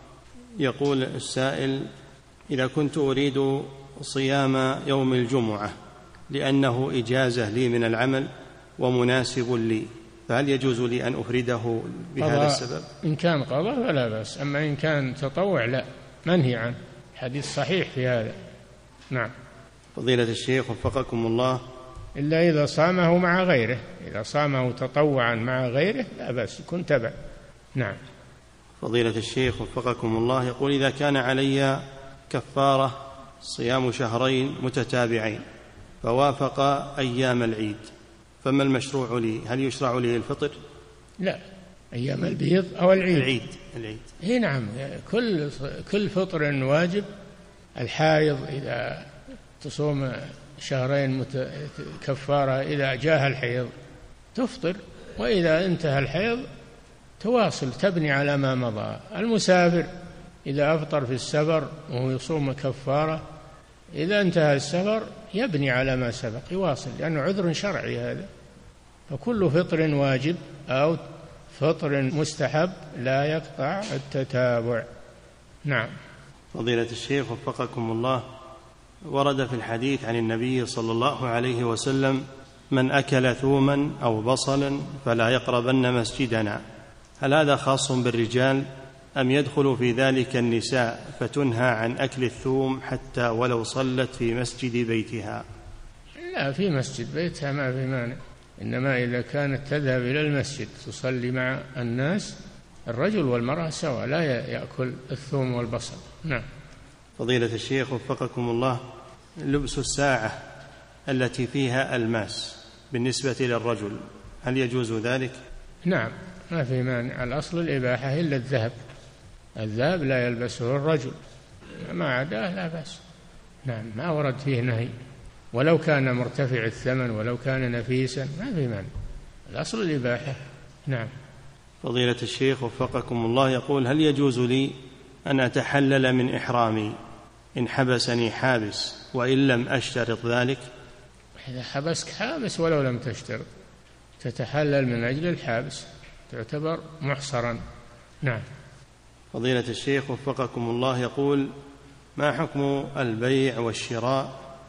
B: يقول السائل: إذا كنت أريد صيام يوم الجمعة لأنه إجازة لي من العمل ومناسب لي، فهل يجوز لي أن أفرده بهذا السبب؟
C: إن كان قضاء فلا بأس، أما إن كان تطوع لا، منهي عنه، حديث صحيح في هذا. نعم.
B: فضيلة الشيخ وفقكم الله،
C: إلا إذا صامه مع غيره، إذا صامه تطوعا مع غيره لا بأس، يكون تبع. نعم.
B: فضيلة الشيخ وفقكم الله، يقول: إذا كان علي كفارة صيام شهرين متتابعين فوافق أيام العيد، فما المشروع لي؟ هل يشرع لي الفطر؟
C: لا، أيام البيض أو العيد؟
B: العيد. العيد.
C: إيه نعم، كل كل فطر واجب. الحائض إذا تصوم شهرين كفارة إذا جاء الحيض تفطر، وإذا انتهى الحيض تواصل تبني على ما مضى. المسافر إذا أفطر في السفر وهو يصوم كفارة، إذا انتهى السفر يبني على ما سبق يواصل، لأنه عذر شرعي هذا. فكل فطر واجب أو فطر مستحب لا يقطع التتابع. نعم.
B: فضيلة الشيخ وفقكم الله، ورد في الحديث عن النبي صلى الله عليه وسلم: من أكل ثوما أو بصلا فلا يقربن مسجدنا. هل هذا خاص بالرجال أم يدخل في ذلك النساء فتنهى عن أكل الثوم حتى ولو صلت في مسجد بيتها؟
C: لا، في مسجد بيتها ما في مانع، إنما إذا كانت تذهب إلى المسجد تصلي مع الناس، الرجل والمرأة سواء، لا يأكل الثوم والبصل. نعم.
B: فضيلة الشيخ وفقكم الله، لبس الساعة التي فيها الماس بالنسبة للرجل هل يجوز ذلك؟
C: نعم، ما في مانع. الأصل الإباحة إلا الذهب، الذهب لا يلبسه الرجل، ما عداه لا بأس. نعم، ما ورد فيه نهي، ولو كان مرتفع الثمن ولو كان نفيسا ما في مانع، الأصل الإباحة. نعم.
B: فضيلة الشيخ وفقكم الله، يقول: هل يجوز لي أن أتحلل من إحرامي إن حبسني حابس وإن لم أشترط ذلك؟
C: إذا حبسك حابس ولو لم تشترط تتحلل من أجل الحابس، تعتبر محصرا. نعم.
B: فضيلة الشيخ وفقكم الله، يقول: ما حكم البيع والشراء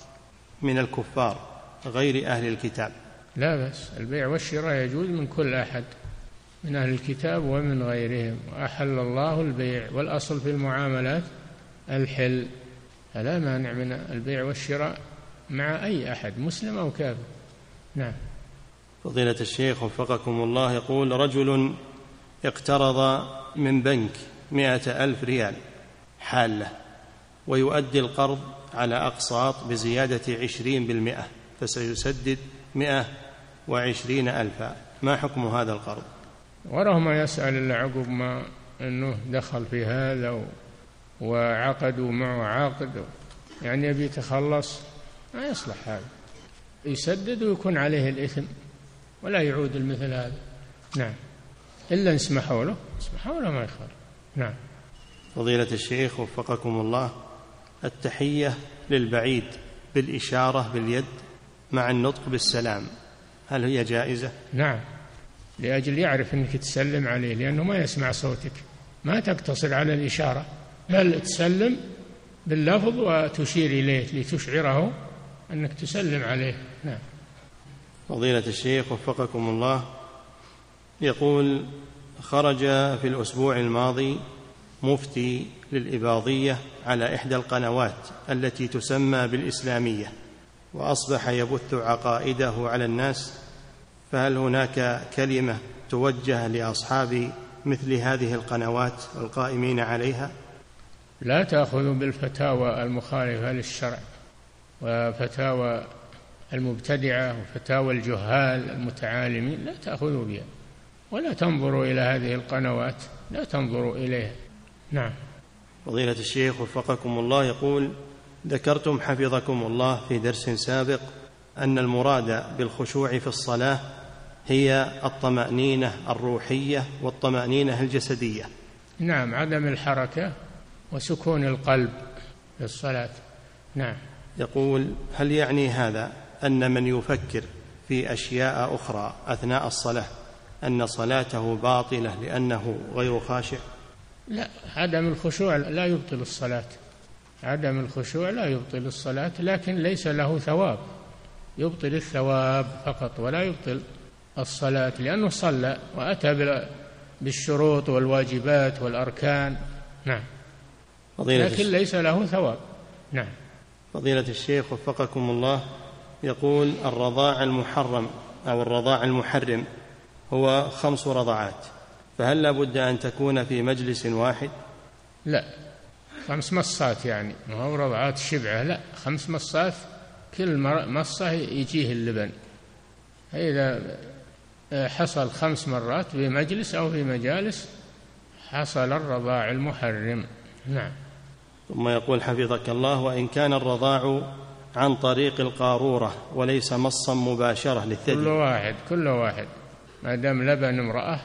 B: من الكفار غير أهل الكتاب؟
C: لا بأس، البيع والشراء يجوز من كل أحد من أهل الكتاب ومن غيرهم، وأحل الله البيع، والأصل في المعاملات الحل، فلا مانع من البيع والشراء مع أي أحد مسلم أو كافر. نعم.
B: فضيلة الشيخ وفقكم الله، يقول: رجل اقترض من بنك مائة ألف ريال حالة ويؤدي القرض على أقساط بزيادة عشرين بالمئة، فسيسدد مائة وعشرين ألفا، ما حكم هذا القرض؟
C: وره ما يسأل إلا عقب ما أنه دخل في هذا وعقدوا معه عقد، يعني يبي يتخلص، ما يصلح هذا، يسدد ويكون عليه الإثم ولا يعود المثل هذا. نعم، إلا نسمحوا له، نسمحوا له ما يخالف. نعم.
B: فضيلة الشيخ وفقكم الله، التحية للبعيد بالإشارة باليد مع النطق بالسلام هل هي جائزة؟
C: نعم، لأجل يعرف أنك تسلم عليه، لأنه ما يسمع صوتك، ما تقتصر على الإشارة، بل تسلم باللفظ وتشير إليه لتشعره أنك تسلم عليه. نعم.
B: فضيلة الشيخ وفقكم الله، يقول: خرج في الأسبوع الماضي مفتي للإباضية على إحدى القنوات التي تسمى بالإسلامية، وأصبح يبث عقائده على الناس، فهل هناك كلمة توجه لأصحاب مثل هذه القنوات والقائمين عليها؟
C: لا تأخذوا بالفتاوى المخالفة للشرع وفتاوى المبتدعة وفتاوى الجهال المتعالمين، لا تأخذوا بها، ولا تنظروا إلى هذه القنوات، لا تنظروا إليها. نعم.
B: فضيلة الشيخ وفقكم الله، يقول: ذكرتم حفظكم الله في درس سابق أن المراد بالخشوع في الصلاة هي الطمأنينة الروحية والطمأنينة الجسدية.
C: نعم، عدم الحركة وسكون القلب في الصلاة. نعم.
B: يقول: هل يعني هذا أن من يفكر في أشياء أخرى أثناء الصلاة أن صلاته باطلة لأنه غير خاشع؟
C: لا، عدم الخشوع لا يبطل الصلاة، عدم الخشوع لا يبطل الصلاة، لكن ليس له ثواب، يبطل الثواب فقط ولا يبطل الصلاة، لأنه صلى وأتى بالشروط والواجبات والأركان. نعم. لكن ليس له ثواب. نعم.
B: فضيلة الشيخ وفقكم الله، يقول: الرضاع المحرم أو الرضاع المحرم هو خمس رضعات، فهل لا بد أن تكون في مجلس واحد؟
C: لا، خمس مصات يعني، ما هو رضعات الشبعة، لا، خمس مصات كل مصة يجيه اللبن. إذا حصل خمس مرات في مجلس أو في مجالس حصل الرضاع المحرم. نعم.
B: ثم يقول حفظك الله: وإن كان الرضاع عن طريق القارورة وليس مصا مباشرة للثدي؟
C: كل واحد كل واحد ما دام لبن امرأة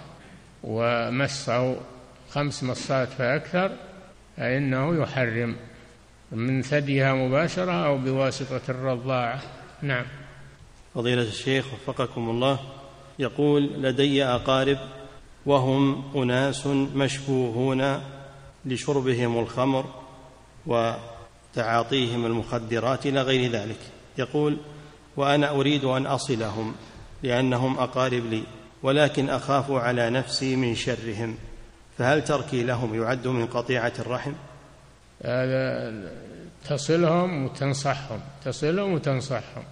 C: ومسه خمس مصات فأكثر فإنه يحرم من ثديها مباشرة أو بواسطة الرضاعة. نعم.
B: فضيلة الشيخ وفقكم الله، يقول: لدي أقارب وهم أناس مشبوهون لشربهم الخمر وتعاطيهم المخدرات إلى غير ذلك. يقول: وأنا أريد أن أصلهم لأنهم أقارب لي، ولكن أخاف على نفسي من شرهم، فهل تركي لهم يعد من قطيعة الرحم؟
C: هذا تصلهم وتنصحهم، تصلهم وتنصحهم.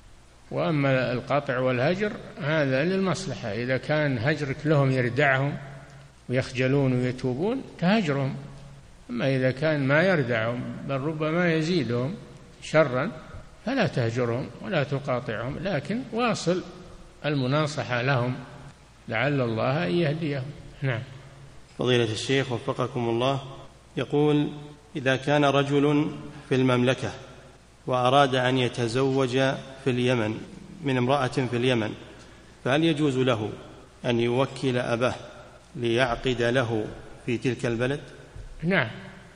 C: وأما القطع والهجر هذا للمصلحة، إذا كان هجرك لهم يردعهم ويخجلون ويتوبون تهجرهم، أما إذا كان ما يردعهم بل ربما يزيدهم شرا فلا تهجرهم ولا تقاطعهم، لكن واصل المناصحة لهم لعل الله أن يهديهم. نعم.
B: فضيلة الشيخ وفقكم الله، يقول: إذا كان رجل في المملكة وأراد أن يتزوج في اليمن من امرأة في اليمن، فهل يجوز له أن يوكل أباه ليعقد له في تلك البلد؟
C: نعم.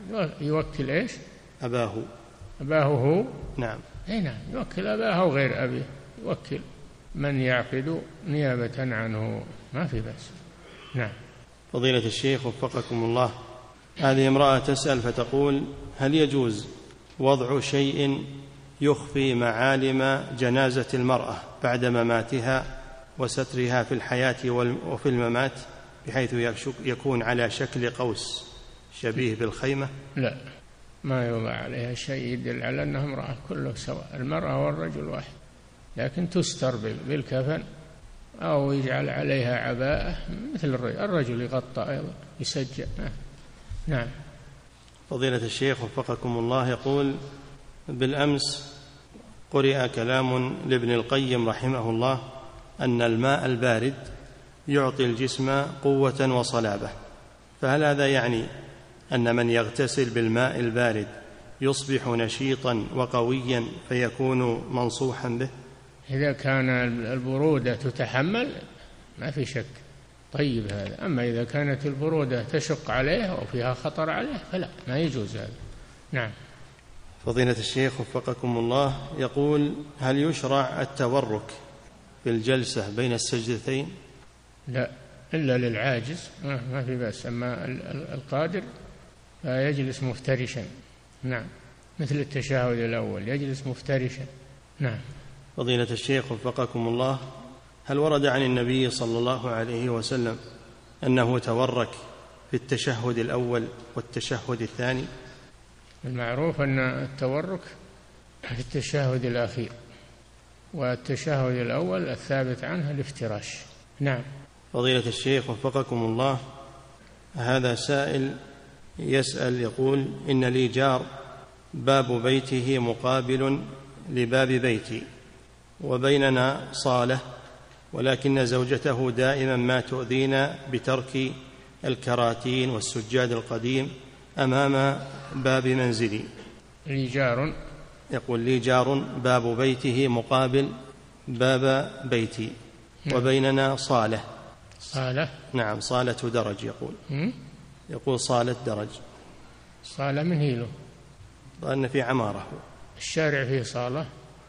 C: يوكل إيش؟
B: أباه.
C: أباه هو؟
B: نعم.
C: أي نعم، يوكل أباه وغير أبيه، يوكل من يعقد نيابة عنه، ما في بأس. نعم.
B: فضيلة الشيخ وفقكم الله، هذه امرأة تسأل فتقول: هل يجوز وضع شيء يخفي معالم جنازة المرأة بعد مماتها وسترها في الحياة وفي الممات بحيث يكون على شكل قوس شبيه بالخيمة؟
C: لا، ما يوضع عليها شيء يدل على أنها امرأة، كله سواء، المرأة والرجل واحد، لكن تستر بالكفن أو يجعل عليها عباءة مثل الرجل، الرجل يغطى أيضا يسجل. نعم.
B: فضيلة الشيخ وفقكم الله، يقول: بالأمس قرئ كلام لابن القيم رحمه الله أن الماء البارد يعطي الجسم قوة وصلابة، فهل هذا يعني أن من يغتسل بالماء البارد يصبح نشيطا وقويا فيكون منصوحا به؟
C: إذا كان البرودة تتحمل ما في شك، طيب هذا. أما إذا كانت البرودة تشق عليه وفيها خطر عليه فلا، ما يجوز هذا. نعم.
B: فضيلة الشيخ وفقكم الله، يقول: هل يشرع التورك في الجلسة بين السجدتين؟
C: لا، إلا للعاجز ما في بأس، أما القادر فيجلس مفترشا. نعم، مثل التشهد الأول يجلس مفترشا. نعم.
B: فضيلة الشيخ وفقكم الله، هل ورد عن النبي صلى الله عليه وسلم أنه تورك في التشهد الأول والتشهد الثاني؟
C: المعروف أن التورك في التشهد الأخير، والتشهد الأول الثابت عنه الافتراش. نعم.
B: فضيلة الشيخ وفقكم الله، هذا سائل يسأل يقول: إن لي جار باب بيته مقابل لباب بيتي وبيننا صالة، ولكن زوجته دائما ما تؤذينا بترك الكراتين والسجاد القديم أمام باب منزلي.
C: لي جار،
B: يقول: لي جار باب بيته مقابل باب بيتي وبيننا صالة.
C: صالة؟
B: نعم، صالة درج. يقول يقول صالة درج.
C: صالة من هي له؟
B: لأن في عمارة،
C: الشارع فيه صالة،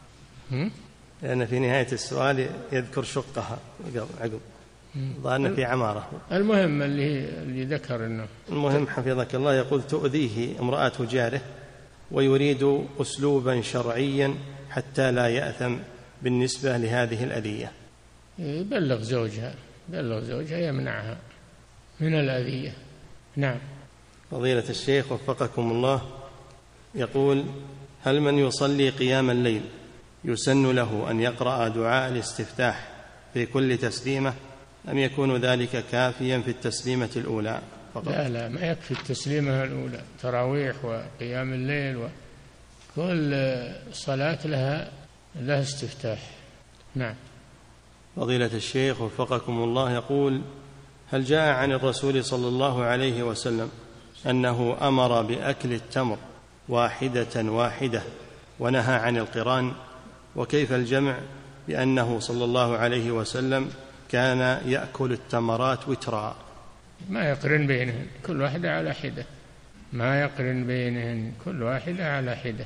B: لأن في نهاية السؤال يذكر شقها عقب، ظن في عمارة.
C: المهم اللي اللي ذكر إنه
B: المهم حفظك الله، يقول: تؤذيه امرأة جاره ويريد أسلوبا شرعيا حتى لا يأثم بالنسبة لهذه الأذية.
C: يبلغ زوجها، بلغ زوجها يمنعها من الأذية. نعم.
B: فضيلة الشيخ وفقكم الله، يقول: هل من يصلي قيام الليل يسن له أن يقرأ دعاء الاستفتاح في كل تسليمة أم يكون ذلك كافيا في التسليمة الأولى فقط؟
C: لا لا، ما يكفي التسليمة الأولى، تراويح وقيام الليل وكل صلاة لها لها استفتاح. نعم.
B: فضيلة الشيخ وفقكم الله يقول: هل جاء عن الرسول صلى الله عليه وسلم أنه أمر بأكل التمر واحدة واحدة ونهى عن القران؟ وكيف الجمع بأنه صلى الله عليه وسلم كان يأكل التمرات وترا؟
C: ما يقرن بينهن، كل واحدة على حدة، ما يقرن بينهن، كل واحدة على حدة.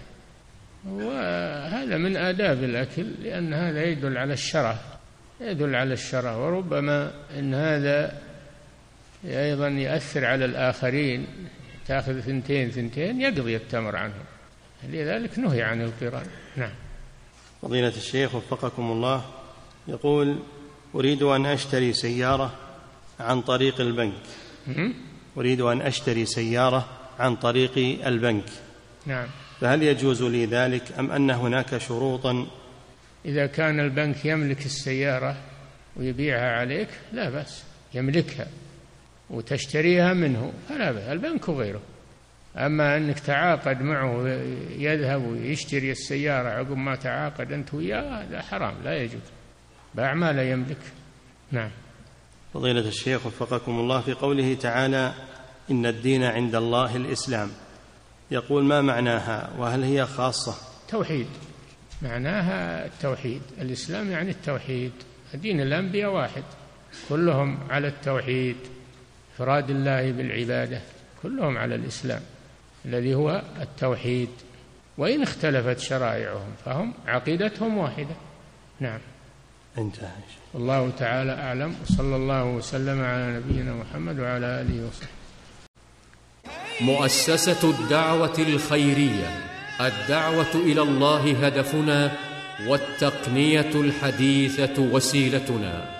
C: وهذا من آداب الأكل، لأن هذا يدل على الشرع، يدل على الشرع. وربما أن هذا أيضا يؤثر على الآخرين، تأخذ ثنتين ثنتين يقضي التمر عنهم، لذلك نهي عن القران. نعم.
B: فضيلة الشيخ وفقكم الله يقول: أريد أن أشتري سيارة عن طريق البنك أريد أن أشتري سيارة عن طريق البنك
C: نعم.
B: فهل يجوز لي ذلك أم أن هناك شروطا؟
C: إذا كان البنك يملك السيارة ويبيعها عليك لا بأس، يملكها وتشتريها منه فلا بأس، البنك وغيره. أما أنك تعاقد معه يذهب ويشتري السيارة عقب ما تعاقد أنت وياه، هذا حرام، لا يجوز، باع ما لا يملك. نعم.
B: فضيلة الشيخ وفقكم الله، في قوله تعالى: إن الدين عند الله الإسلام، يقول: ما معناها وهل هي خاصة؟
C: توحيد، معناها التوحيد، الإسلام يعني التوحيد. دين الأنبياء واحد، كلهم على التوحيد، إفراد الله بالعبادة، كلهم على الإسلام الذي هو التوحيد، وإن اختلفت شرائعهم فهم عقيدتهم واحدة. نعم.
B: انتهى.
C: والله تعالى أعلم، وصلى الله وسلم على نبينا محمد وعلى آله وصحبه.
D: مؤسسة الدعوة الخيرية، الدعوة إلى الله هدفنا، والتقنية الحديثة وسيلتنا.